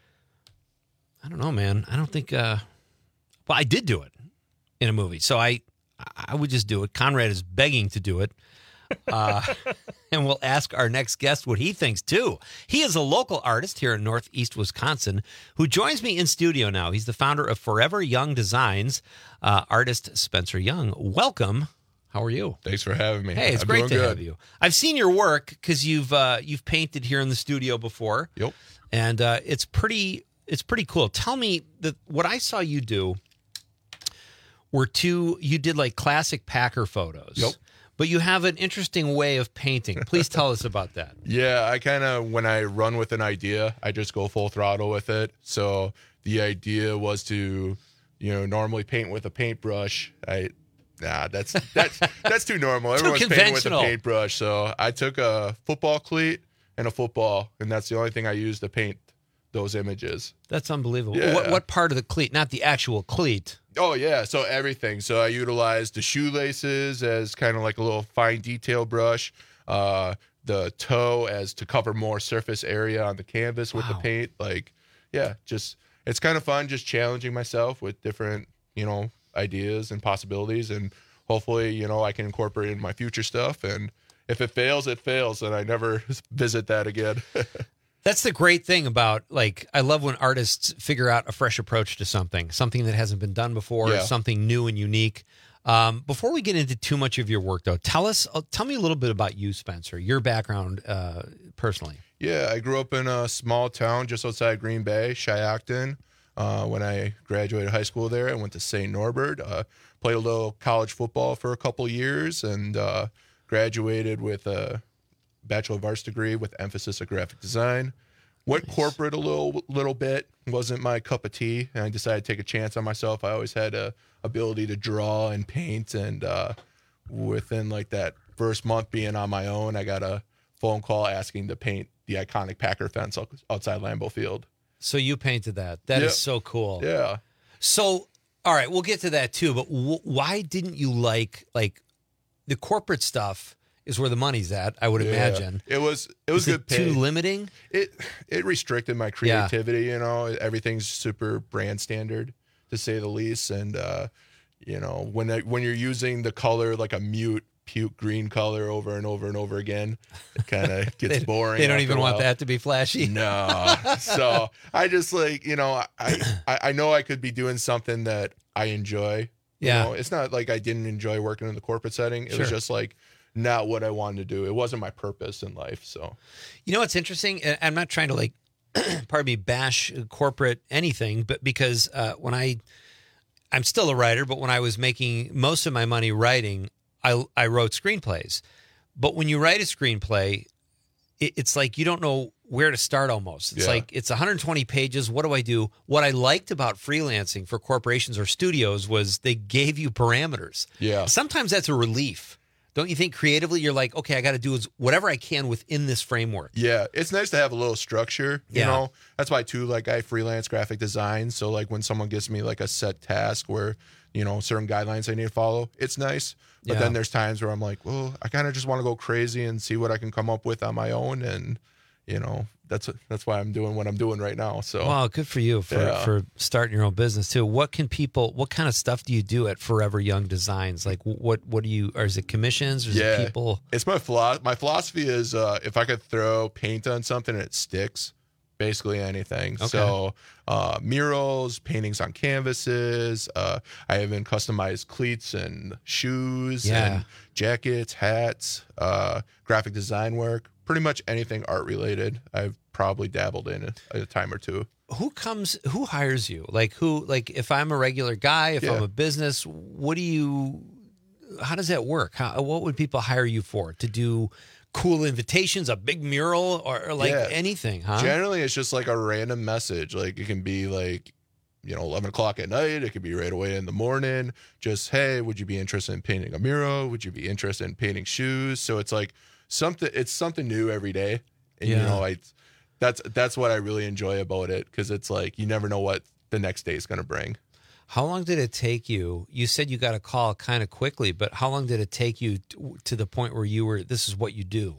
I don't know, man. I don't think, uh, well, I did do it in a movie. So I, I would just do it. Conrad is begging to do it. Uh, and we'll ask our next guest what he thinks, too. He is a local artist here in Northeast Wisconsin who joins me in studio now. He's the founder of Forever Young Designs, uh, artist Spencer Young. Welcome. How are you? Thanks for having me. Hey, it's I'm great doing to good. have you. I've seen your work because you've uh, you've painted here in the studio before. Yep. And uh, it's pretty it's pretty cool. Tell me that what I saw you do were two. You did like classic Packer photos. Yep. But you have an interesting way of painting. Please tell us about that. Yeah, I kind of, when I run with an idea, I just go full throttle with it. So the idea was to, you know, normally paint with a paintbrush. I, nah, that's that's that's too normal. Too Everyone's painting with a conventional. paintbrush. So I took a football cleat and a football, and that's the only thing I used to paint those images. That's unbelievable. Yeah. What, what part of the cleat? Not the actual cleat. Oh, yeah. So everything. So I utilized the shoelaces as kind of like a little fine detail brush, uh, the toe as to cover more surface area on the canvas with Wow. the paint. Like, yeah, just it's kind of fun just challenging myself with different, you know, ideas and possibilities. And hopefully, you know, I can incorporate it in my future stuff. And if it fails, it fails. And I never visit that again. That's the great thing about, like, I love when artists figure out a fresh approach to something, something that hasn't been done before, Yeah. something new and unique. Um, before we get into too much of your work, though, tell us, uh, tell me a little bit about you, Spencer, your background uh, personally. Yeah, I grew up in a small town just outside Green Bay, Shiocton. Uh, when I graduated high school there, I went to Saint Norbert, uh, played a little college football for a couple years, and uh, graduated with a Bachelor of Arts degree with emphasis of graphic design. Went Nice. corporate a little little bit, wasn't my cup of tea, and I decided to take a chance on myself. I always had a ability to draw and paint, and uh, within like that first month being on my own, I got a phone call asking to paint the iconic Packer fence out- outside Lambeau Field. So you painted that. That is Yep. so cool. Yeah. So, all right, we'll get to that too. But w- why didn't you like like the corporate stuff? Is where the money's at, I would Yeah. imagine. It was it was Is good it too pay. limiting? It it restricted my creativity, you know. Everything's super brand standard to say the least. And uh, you know, when I, when you're using the color like a mute puke green color over and over and over again, it kind of gets They- boring. They don't after even a want while. that to be flashy. No. So I just like, you know, I, I I know I could be doing something that I enjoy. Yeah. You know, it's not like I didn't enjoy working in the corporate setting. It was Sure. just like not what I wanted to do. It wasn't my purpose in life. So You know what's interesting? And I'm not trying to like, pardon me, bash corporate anything, but because uh, when I, I'm still a writer, but when I was making most of my money writing, I I wrote screenplays. But when you write a screenplay, it, it's like you don't know where to start almost. It's Yeah. like it's one hundred twenty pages. What do I do? What I liked about freelancing for corporations or studios was they gave you parameters. Yeah. Sometimes that's a relief. Don't you think creatively you're like, okay, I got to do whatever I can within this framework. yeah, it's nice to have a little structure, you Yeah. know. That's why too, like I freelance graphic design. So like when someone gives me like a set task where, you know, certain guidelines I need to follow, it's nice. But Yeah. then there's times where I'm like, well, I kind of just want to go crazy and see what I can come up with on my own. And, you know, that's that's why I'm doing what I'm doing right now. So Wow, good for you for, Yeah. for starting your own business too. What can people? What kind of stuff do you do at Forever Young Designs? Like, what what do you? Or is it commissions? Or is yeah, it people? It's my philo- my philosophy is uh, if I could throw paint on something and it sticks, basically anything. Okay. So uh, murals, paintings on canvases. Uh, I even customized cleats and shoes Yeah. and jackets, hats, uh, graphic design work. Pretty much anything art related. I've probably dabbled in a, a time or two. Who comes? Who hires you? Like who? Like if I'm a regular guy, if Yeah. I'm a business, what do you? How does that work? How, what would people hire you for? To do cool invitations, a big mural, or, or like Yeah. anything? Huh? Generally, it's just like a random message. Like it can be like, you know, eleven o'clock at night. It could be right away in the morning. Just, hey, would you be interested in painting a mural? Would you be interested in painting shoes? So it's like something. It's something new every day, and Yeah. you know, I that's that's what I really enjoy about it because it's like you never know what the next day is going to bring. How long did it take you? You said you got a call kind of quickly, but how long did it take you to, to the point where you were? This is what you do.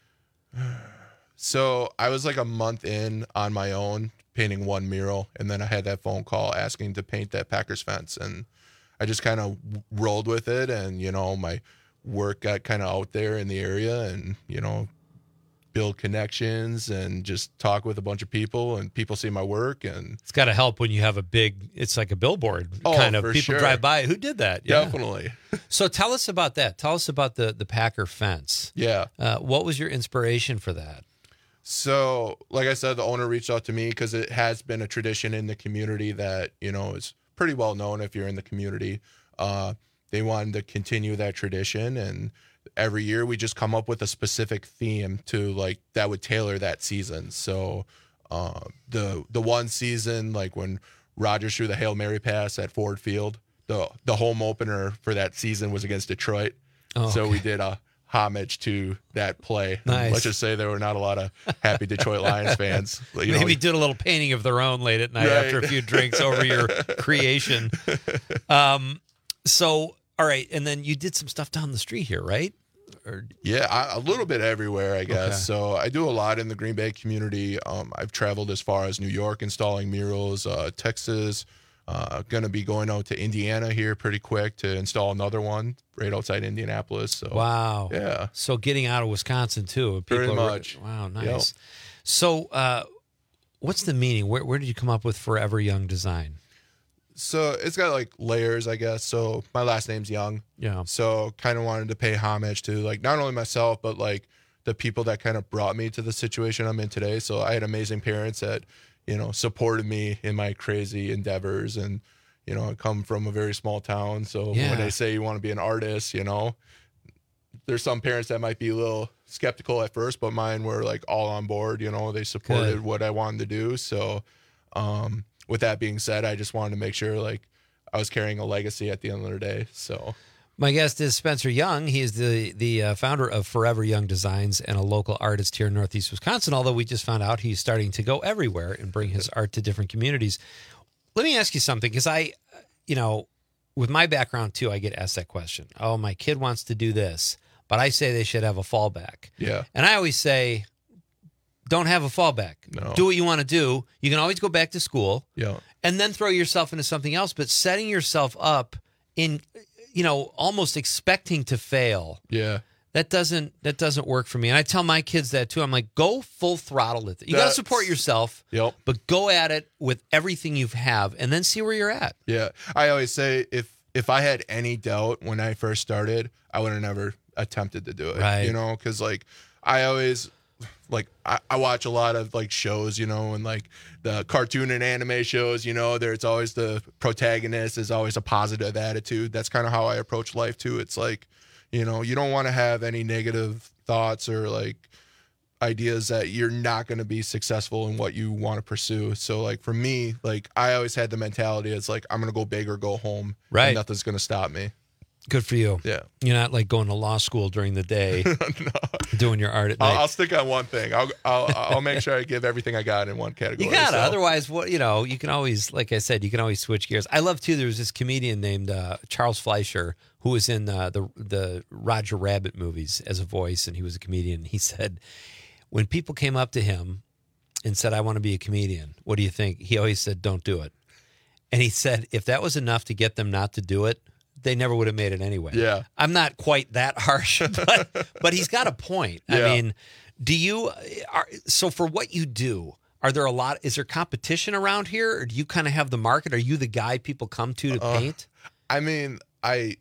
So I was like a month in on my own painting one mural, and then I had that phone call asking to paint that Packers fence, and I just kind of rolled with it, and you know my work got kind of out there in the area, and you know build connections and just talk with a bunch of people, and people see my work, and It's got to help when you have a big. It's like a billboard Oh, kind of. for People sure. drive by. Who did that? Yeah. Definitely. So tell us about that. Tell us about the the Packer fence. Yeah. Uh, what was your inspiration for that? So, like I said, the owner reached out to me because it has been a tradition in the community that, you know, is pretty well known if you're in the community. Uh, they wanted to continue that tradition. And every year we just come up with a specific theme to like that would tailor that season. So uh, the the one season, like when Rodgers threw the Hail Mary pass at Ford Field, the, the home opener for that season was against Detroit. Oh, so okay. we did a homage to that play. Nice. Let's just say there were not a lot of happy Detroit Lions fans. You know, Maybe did a little painting of their own late at night Right. after a few drinks over your creation. Um, so, all right, and then you did some stuff down the street here, right? Or yeah, I, a little bit everywhere, I guess. Okay. So I do a lot in the Green Bay community. Um, I've traveled as far as New York installing murals, uh, Texas. Uh, going to be going out to Indiana here pretty quick to install another one right outside Indianapolis. So Wow. yeah. So getting out of Wisconsin too. People Pretty are- much. Wow, nice. Yep. So, uh, what's the meaning? Where where did you come up with Forever Young Design? So it's got like layers, I guess. So my last name's Young. Yeah. So kind of wanted to pay homage to like not only myself, but like the people that kind of brought me to the situation I'm in today. So I had amazing parents that, you know, supported me in my crazy endeavors. And, you know, I come from a very small town. So Yeah. when they say you want to be an artist, you know, there's some parents that might be a little skeptical at first, but mine were like all on board. You know, they supported Good. what I wanted to do. So, um, with that being said, I just wanted to make sure like I was carrying a legacy at the end of the day. So, My guest is Spencer Young. He is the the uh, founder of Forever Young Designs and a local artist here in Northeast Wisconsin, although we just found out he's starting to go everywhere and bring his art to different communities. Let me ask you something, because I, you know, with my background too, I get asked that question. Oh, my kid wants to do this, but I say they should have a fallback. yeah. And I always say, don't have a fallback. No. Do what you want to do. You can always go back to school Yeah. and then throw yourself into something else. But setting yourself up in, you know, almost expecting to fail, Yeah. that doesn't that doesn't work for me. And I tell my kids that too. I'm like, go full throttle with it. You got to That's- support yourself, Yep. but go at it with everything you have, and then see where you're at. Yeah. I always say if if I had any doubt when I first started, I would have never attempted to do it. Right. You know, because like I always like I, I watch a lot of like shows, you know, and like the cartoon and anime shows, you know, there's always the protagonist is always a positive attitude. That's kind of how I approach life too. It's like, you know, you don't want to have any negative thoughts or like ideas that you're not going to be successful in what you want to pursue. So like for me, like I always had the mentality it's like I'm going to go big or go home. Right. And nothing's going to stop me. Good for you. Yeah. You're not like going to law school during the day, doing your art at night. I'll, I'll stick on one thing. I'll, I'll I'll make sure I give everything I got in one category. You gotta. So- Otherwise, what you know, you can always, like I said, you can always switch gears. I love too. There was this comedian named uh, Charles Fleischer who was in uh, the the Roger Rabbit movies as a voice, and he was a comedian. He said when people came up to him and said, "I want to be a comedian," what do you think? He always said, "Don't do it." And he said if that was enough to get them not to do it, they never would have made it anyway. Yeah. I'm not quite that harsh, but but he's got a point. I Yeah. mean, do you are, so for what you do, Are there a lot? Is there competition around here, or do you kind of have the market? Are you the guy people come to to Uh, paint? I mean, I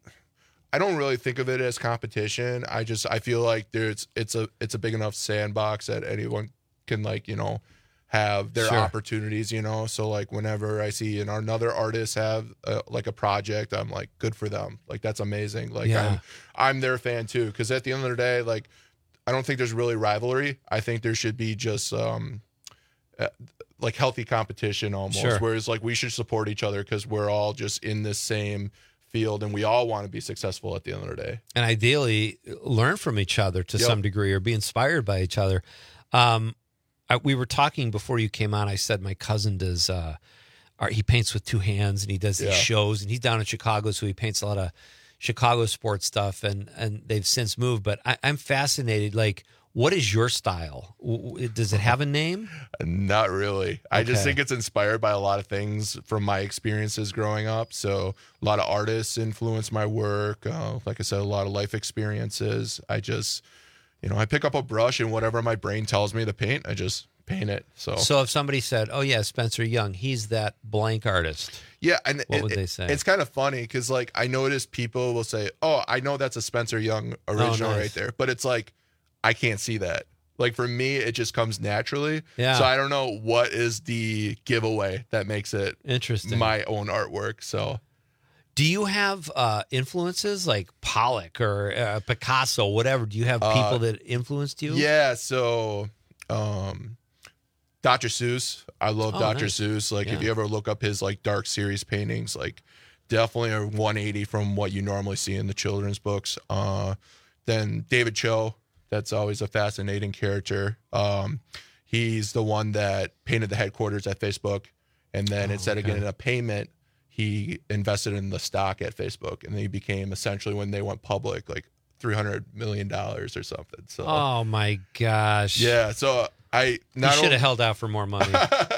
I don't really think of it as competition. I just I feel like there's it's a it's a big enough sandbox that anyone can, like, you know, have their Sure. opportunities, you know. So like whenever I see an, another artist have a, like a project, I'm like, good for them. Like, that's amazing. Like Yeah. I'm I'm their fan too, because at the end of the day, like, I don't think there's really rivalry. I think there should be just um uh, like healthy competition almost. Sure. Whereas like we should support each other because we're all just in this same field and we all want to be successful at the end of the day. And ideally, learn from each other to Yep. some degree, or be inspired by each other. Um, I, we were talking before you came on. I said my cousin does. Uh, art, he paints with two hands, and he does these Yeah. shows. And he's down in Chicago, so he paints a lot of Chicago sports stuff. And and they've since moved. But I, I'm fascinated. Like, what is your style? W- w- Does it have a name? Not really. I just Okay. think it's inspired by a lot of things from my experiences growing up. So a lot of artists influence my work. Uh, like I said, a lot of life experiences. I just, you know, I pick up a brush and whatever my brain tells me to paint, I just paint it. So, So if somebody said, "Oh yeah, Spencer Young, he's that blank artist," yeah, and what it- would it- they say? It's kind of funny because, like, I notice people will say, "Oh, I know that's a Spencer Young original Oh, nice. right there," but it's like I can't see that. Like, for me, it just comes naturally. Yeah. So I don't know what is the giveaway that makes it Interesting. my own artwork. So Do you have uh, influences like Pollock or uh, Picasso, whatever? Do you have people Uh, that influenced you? yeah, so um, Doctor Seuss. I love Oh, Doctor nice. Seuss. Like, Yeah. if you ever look up his like dark series paintings, like definitely a one eighty from what you normally see in the children's books. Uh, then David Cho. That's always a fascinating character. Um, he's the one that painted the headquarters at Facebook, and then Oh, instead okay. of getting a payment, he invested in the stock at Facebook, and then he became essentially, when they went public, like three hundred million dollars or something. So, Oh my gosh. yeah. So I You not should only, have held out for more money.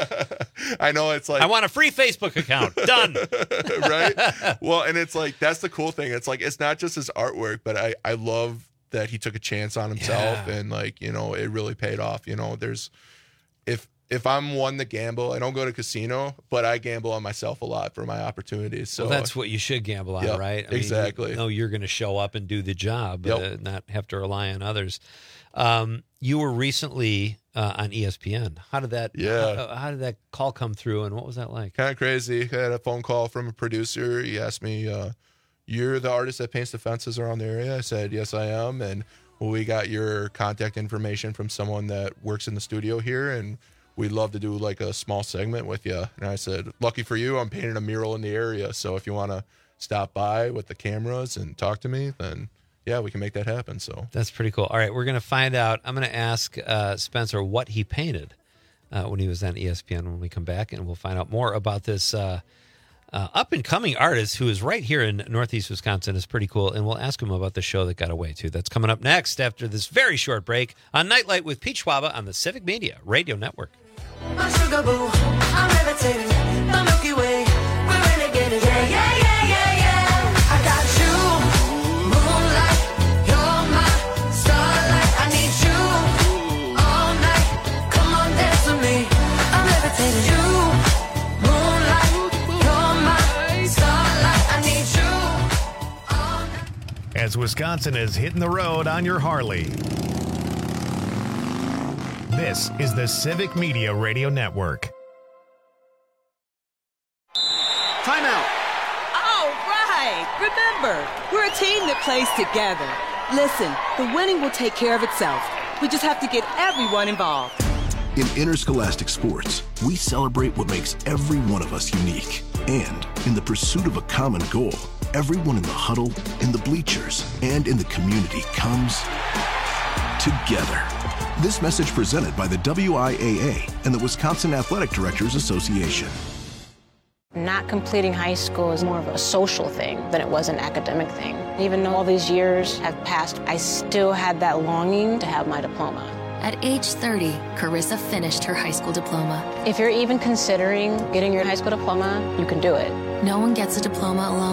I know it's like I want a free Facebook account. Done. right? Well, and it's like that's the cool thing. It's like it's not just his artwork, but I I love that he took a chance on himself, Yeah. and like, you know, it really paid off. You know, there's if if I'm one to gamble, I don't go to casino, but I gamble on myself a lot for my opportunities. So Well, that's what you should gamble on, Yep, right? I exactly. Mean, you know you're going to show up and do the job, Yep. uh, not have to rely on others. Um, you were recently uh, on E S P N. How did that? Yeah. How, how did that call come through, and what was that like? kind of crazy. I had a phone call from a producer. He asked me, uh, "You're the artist that paints the fences around the area?" I said, "Yes, I am." And we got your contact information from someone that works in the studio here, and we'd love to do like a small segment with you. And I said, "Lucky for you, I'm painting a mural in the area. So if you want to stop by with the cameras and talk to me, then yeah, we can make that happen." So That's pretty cool. All right, we're going to find out. I'm going to ask uh, Spencer what he painted uh, when he was on E S P N when we come back, and we'll find out more about this uh, uh, up-and-coming artist who is right here in Northeast Wisconsin. Is pretty cool, and we'll ask him about the show that got away, too. That's coming up next after this very short break on Nightlight with Pete Schwaba on the Civic Media Radio Network. My sugar boo, I'm levitating. The Milky Way, we're renegading. Yeah, yeah, yeah, yeah, yeah. I got you, moonlight. You're my starlight. I need you all night. Come on, dance with me. I'm levitating. You, moonlight. You're my starlight. I need you all night. As Wisconsin is hitting the road on your Harley. This is the Civic Media Radio Network. Timeout. All right. Remember, we're a team that plays together. Listen, the winning will take care of itself. We just have to get everyone involved. In interscholastic sports, we celebrate what makes every one of us unique. And in the pursuit of a common goal, everyone in the huddle, in the bleachers, and in the community comes together. This message presented by the W I A A and the Wisconsin Athletic Directors Association. Not completing high school is more of a social thing than it was an academic thing. Even though all these years have passed, I still had that longing to have my diploma. At age thirty, Carissa finished her high school diploma. If you're even considering getting your high school diploma, you can do it. No one gets a diploma alone.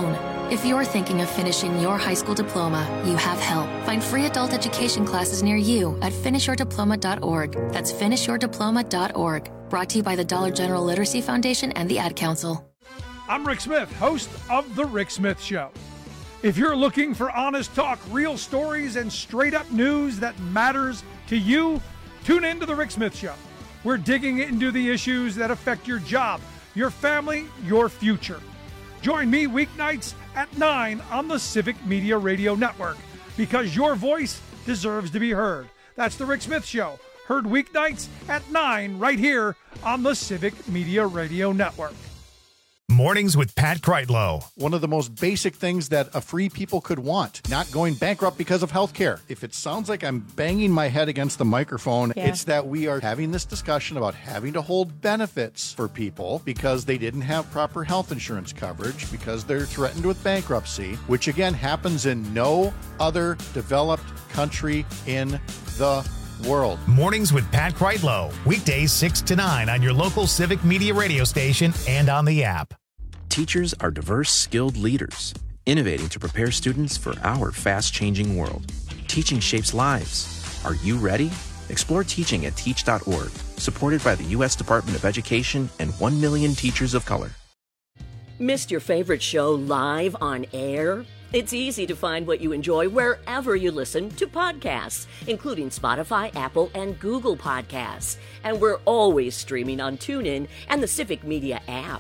If you're thinking of finishing your high school diploma, you have help. Find free adult education classes near you at finish your diploma dot org. That's finish your diploma dot org. Brought to you by the Dollar General Literacy Foundation and the Ad Council. I'm Rick Smith, host of The Rick Smith Show. If you're looking for honest talk, real stories, and straight-up news that matters to you, tune in to The Rick Smith Show. We're digging into the issues that affect your job, your family, your future. Join me weeknights at nine on the Civic Media Radio Network, because your voice deserves to be heard. That's The Rick Smith Show, heard weeknights at nine right here on the Civic Media Radio Network. Mornings with Pat Kreitlow. One of the most basic things that a free people could want, not going bankrupt because of health care. If it sounds like I'm banging my head against the microphone, yeah. It's that we are having this discussion about having to hold benefits for people because they didn't have proper health insurance coverage, because they're threatened with bankruptcy, which again happens in no other developed country in the world. Mornings with Pat Kreitlow. Weekdays six to nine on your local Civic Media radio station and on the app. Teachers are diverse, skilled leaders, innovating to prepare students for our fast-changing world. Teaching shapes lives. Are you ready? Explore teaching at teach dot org, supported by the U S Department of Education and one million teachers of color. Missed your favorite show live on air? It's easy to find what you enjoy wherever you listen to podcasts, including Spotify, Apple, and Google Podcasts. And we're always streaming on TuneIn and the Civic Media app.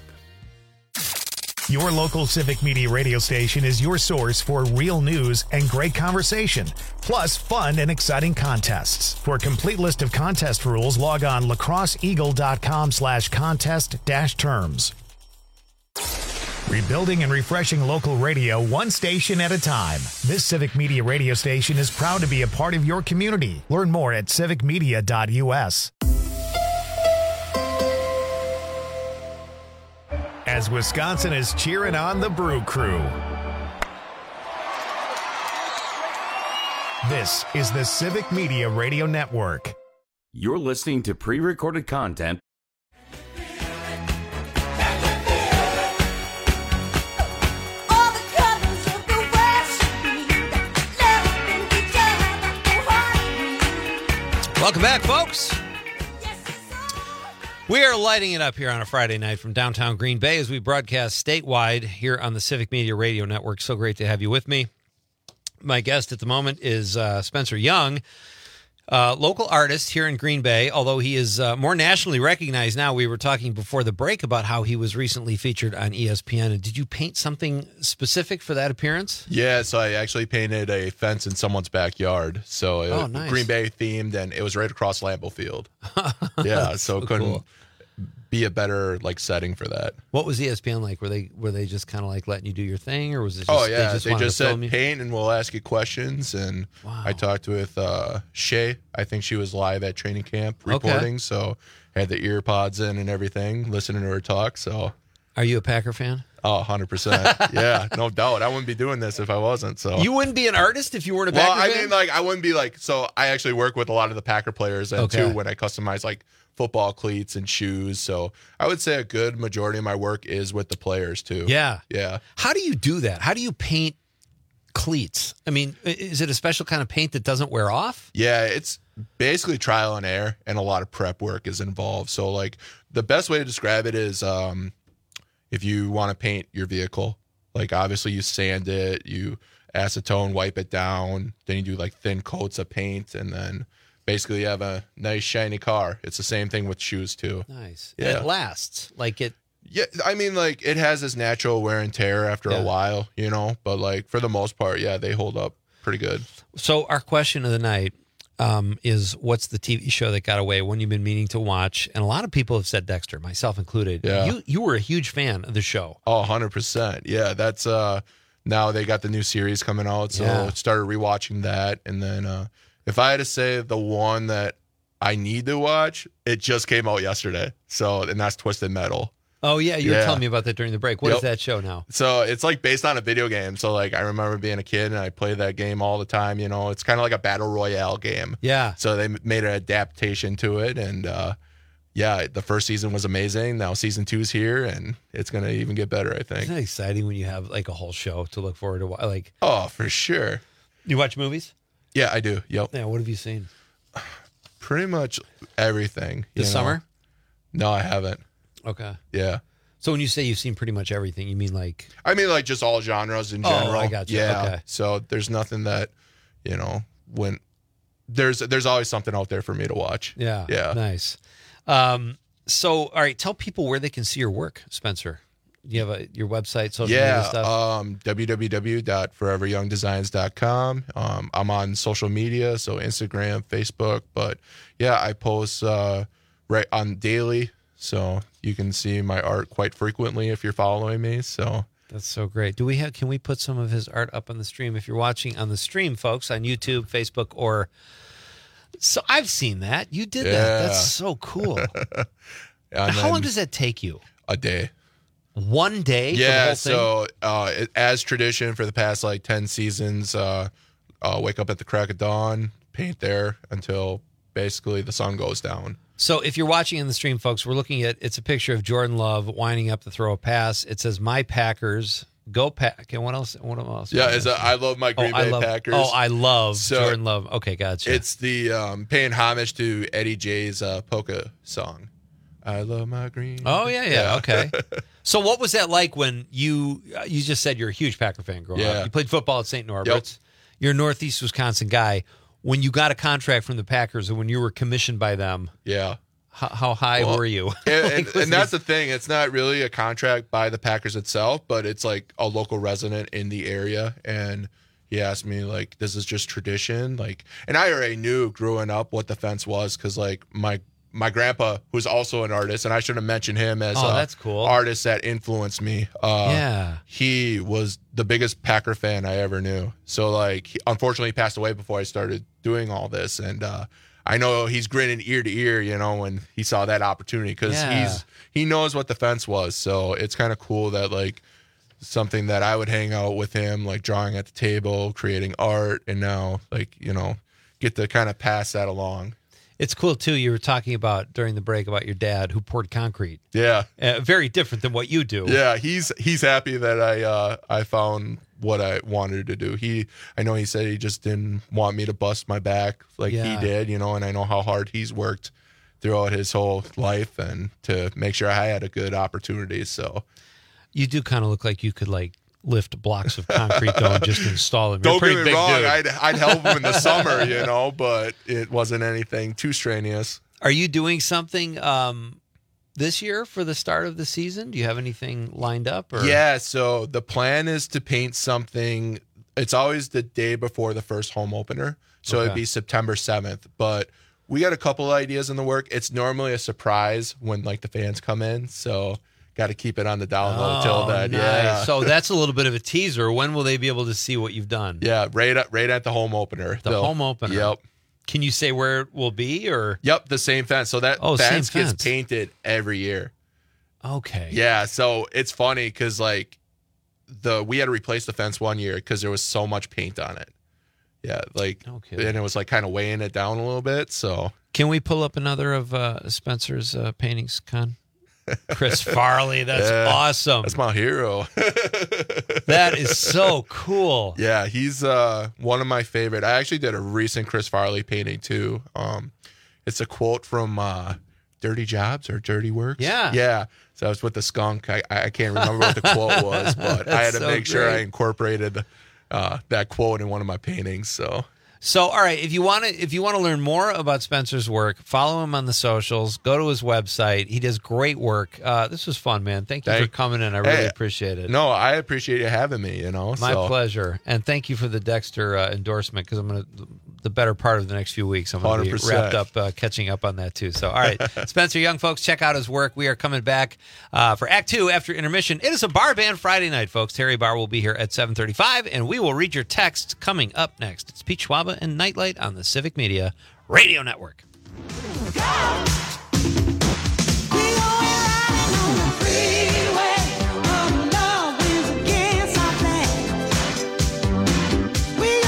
Your local Civic Media radio station is your source for real news and great conversation, plus fun and exciting contests. For a complete list of contest rules, log on lacrosseeagle.com slash contest dash terms. Rebuilding and refreshing local radio one station at a time. This Civic Media radio station is proud to be a part of your community. Learn more at civic media dot u s. As Wisconsin is cheering on the Brew Crew. This is the Civic Media Radio Network. You're listening to pre-recorded content. Welcome back, folks. We are lighting it up here on a Friday night from downtown Green Bay as we broadcast statewide here on the Civic Media Radio Network. So great to have you with me. My guest at the moment is uh, Spencer Young, uh, local artist here in Green Bay, although he is uh, more nationally recognized now. We were talking before the break about how he was recently featured on E S P N. And did you paint something specific for that appearance? Yeah, so I actually painted a fence in someone's backyard. So it oh, was nice. Green Bay themed, and it was right across Lambeau Field. Yeah, so, so couldn't cool. be a better like setting for that. What was E S P N like? Were they were they just kind of like letting you do your thing, or was it? Just, oh yeah, they just, they just said you? paint, and we'll ask you questions. And wow. I talked with uh, Shay. I think she was live at training camp reporting, okay. so had the ear pods in and everything, listening to her talk. So, are you a Packer fan? Oh, one hundred percent. Yeah, no doubt. I wouldn't be doing this if I wasn't. So you wouldn't be an artist if you weren't a well, Packer I fan? mean, like I wouldn't be like. So I actually work with a lot of the Packer players, and okay. too when I customize like football cleats and shoes. So I would say a good majority of my work is with the players too. Yeah. Yeah. How do you do that? How do you paint cleats? I mean, is it a special kind of paint that doesn't wear off? Yeah, it's basically trial and error, and a lot of prep work is involved. So like the best way to describe it is um, if you want to paint your vehicle, like obviously you sand it, you acetone, wipe it down, then you do like thin coats of paint, and then basically, you have a nice shiny car. It's the same thing with shoes too. Nice. Yeah. And it lasts. Like it. Yeah, I mean, like it has this natural wear and tear after yeah. a while, you know. But like for the most part, yeah, they hold up pretty good. So our question of the night um, is, what's the T V show that got away? One you've been meaning to watch, and a lot of people have said Dexter, myself included. Yeah. You you were a huge fan of the show. Oh, one hundred percent. Yeah, that's uh now they got the new series coming out, so Yeah. started rewatching that, and then. uh If I had to say the one that I need to watch, it just came out yesterday. So, and that's Twisted Metal. Oh, yeah. You Yeah. were telling me about that during the break. What Yep. is that show now? So it's like based on a video game. So like I remember being a kid and I played that game all the time. You know, it's kind of like a battle royale game. Yeah. So they made an adaptation to it, and uh, yeah, the first season was amazing. Now season two's here, and it's going to even get better, I think. Isn't it exciting when you have like a whole show to look forward to? Like, oh, for sure. You watch movies? Yeah, I do. Yep. Yeah. What have you seen? Pretty much everything. This you know? summer? No, I haven't. Okay. Yeah. So when you say you've seen pretty much everything, you mean like? I mean like just all genres in Oh, general. I got you. Yeah. Okay. So there's nothing that, you know, when there's there's always something out there for me to watch. Yeah. Yeah. Nice. Um, so, all right, tell people where they can see your work, Spencer. Do you have a, your website, social yeah, media stuff? um, w w w dot forever young designs dot com. Um, I'm on social media, so Instagram, Facebook. But yeah, I post uh, right on daily, so you can see my art quite frequently if you're following me. So That's so great. Do we have? Can we put some of his art up on the stream? If you're watching on the stream, folks, on YouTube, Facebook, or so I've seen that. You did Yeah. that. That's so cool. And How then long does that take you? a day? One day? for the Yeah, whole thing? so uh, it- as tradition for the past like ten seasons, uh, uh, wake up at the crack of dawn, paint there until basically the sun goes down. So if you're watching in the stream, folks, we're looking at, it's a picture of Jordan Love winding up to throw a pass. It says, "My Packers, go Pack." And what else? What else? Yeah, it's a, I love my Green oh, I Bay love, Packers. Oh, I love So Jordan Love. Okay, gotcha. It's the um, paying homage to Eddie J's uh, polka song. I love my green. Oh yeah, yeah, okay. So what was that like when you uh, you just said you're a huge Packer fan growing Yeah. up? You played football at Saint Norbert's. You're a Northeast Wisconsin guy. When you got a contract from the Packers and when you were commissioned by them, Yeah. how, how high Well, were you? and, Like, and, was and that's it- the thing. It's not really a contract by the Packers itself, but it's like a local resident in the area. And he asked me, like, this is just tradition. Like, and I already knew growing up what the fence was because, like, my my grandpa, who's also an artist, and I should have mentioned him as Oh, a that's cool. artist that influenced me. Uh, Yeah. He was the biggest Packer fan I ever knew. So, like, he, unfortunately, he passed away before I started doing all this. And uh, I know he's grinning ear to ear, you know, when he saw that opportunity because Yeah. he's he knows what the fence was. So it's kind of cool that, like, something that I would hang out with him, like drawing at the table, creating art, and now, like, you know, get to kind of pass that along. It's cool too. You were talking about during the break about your dad who poured concrete. Yeah. Uh, very different than what you do. Yeah, he's he's happy that I uh, I found what I wanted to do. He I know he said he just didn't want me to bust my back like Yeah. he did, you know, and I know how hard he's worked throughout his whole life and to make sure I had a good opportunity. So You do kind of look like you could like lift blocks of concrete though and just install them. You're don't a pretty get me big wrong, dude. I'd I'd help him in the summer, you know, but it wasn't anything too strenuous. Are you doing something um, this year for the start of the season? Do you have anything lined up? Or? Yeah, so the plan is to paint something. It's always the day before the first home opener. So it'd Okay. be September seventh. But we got a couple ideas in the work. It's normally a surprise when like the fans come in. So got to keep it on the down low till Oh, then. nice. Yeah. So that's a little bit of a teaser. When will they be able to see what you've done? yeah, right at right at the home opener. The They'll- home opener. Yep. Can you say where it will be or? Yep, the same fence. So that Oh, same fence gets fence. painted every year. Okay. Yeah, so it's funny because like the we had to replace the fence one year because there was so much paint on it. Yeah, like Okay. and it was like kind of weighing it down a little bit. So Can we pull up another of uh, Spencer's uh, paintings, Con? Chris Farley, that's Yeah, awesome. that's my hero. That is so cool. Yeah, he's uh, one of my favorite. I actually did a recent Chris Farley painting too. Um, it's a quote from uh, Dirty Jobs or Dirty Works. Yeah. yeah. So I was with the skunk. I, I can't remember what the quote was, but I had to That's so make sure I great. incorporated uh, that quote in one of my paintings. So. So, all right, if you want to, if you want to learn more about Spencer's work, follow him on the socials. Go to his website. He does great work. Uh, this was fun, man. Thank you for Thank- coming in. I really Hey, appreciate it. No, I appreciate you having me. You know, My so. pleasure. And thank you for the Dexter uh, endorsement because I'm going to, the better part of the next few weeks, I'm going to be one hundred percent. wrapped up uh, catching up on that too. So, all right, Spencer Young, folks, check out his work. We are coming back uh, for Act Two after intermission. It is a bar band Friday night, folks. Terry Barr will be here at seven thirty-five, and we will read your texts coming up next. It's Pete Schwaba and Nightlight on the Civic Media Radio Network.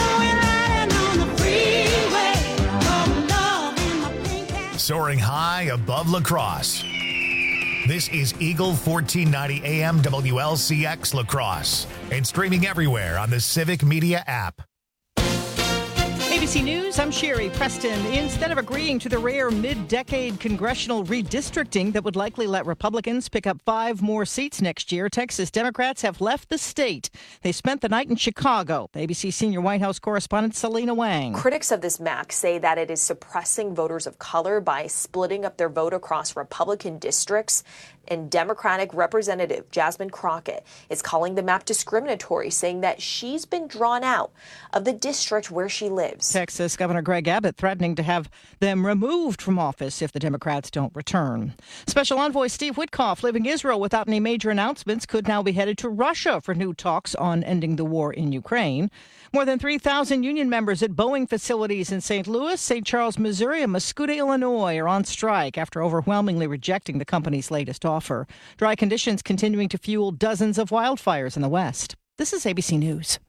Soaring high above La Crosse. This is Eagle fourteen ninety A M W L C X La Crosse and streaming everywhere on the Civic Media app. A B C News, I'm Sherry Preston. Instead of agreeing to the rare mid-decade congressional redistricting that would likely let Republicans pick up five more seats next year, Texas Democrats have left the state. They spent the night in Chicago. A B C senior White House correspondent Selena Wang. Critics of this map say that it is suppressing voters of color by splitting up their vote across Republican districts. And Democratic Representative Jasmine Crockett is calling the map discriminatory, saying that she's been drawn out of the district where she lives. Texas Governor Greg Abbott threatening to have them removed from office if the Democrats don't return. Special Envoy Steve Witkoff, leaving Israel without any major announcements, could now be headed to Russia for new talks on ending the war in Ukraine. More than three thousand union members at Boeing facilities in Saint Louis, Saint Charles, Missouri, and Muscoda, Illinois are on strike after overwhelmingly rejecting the company's latest offer. Dry conditions continuing to fuel dozens of wildfires in the West. This is A B C News.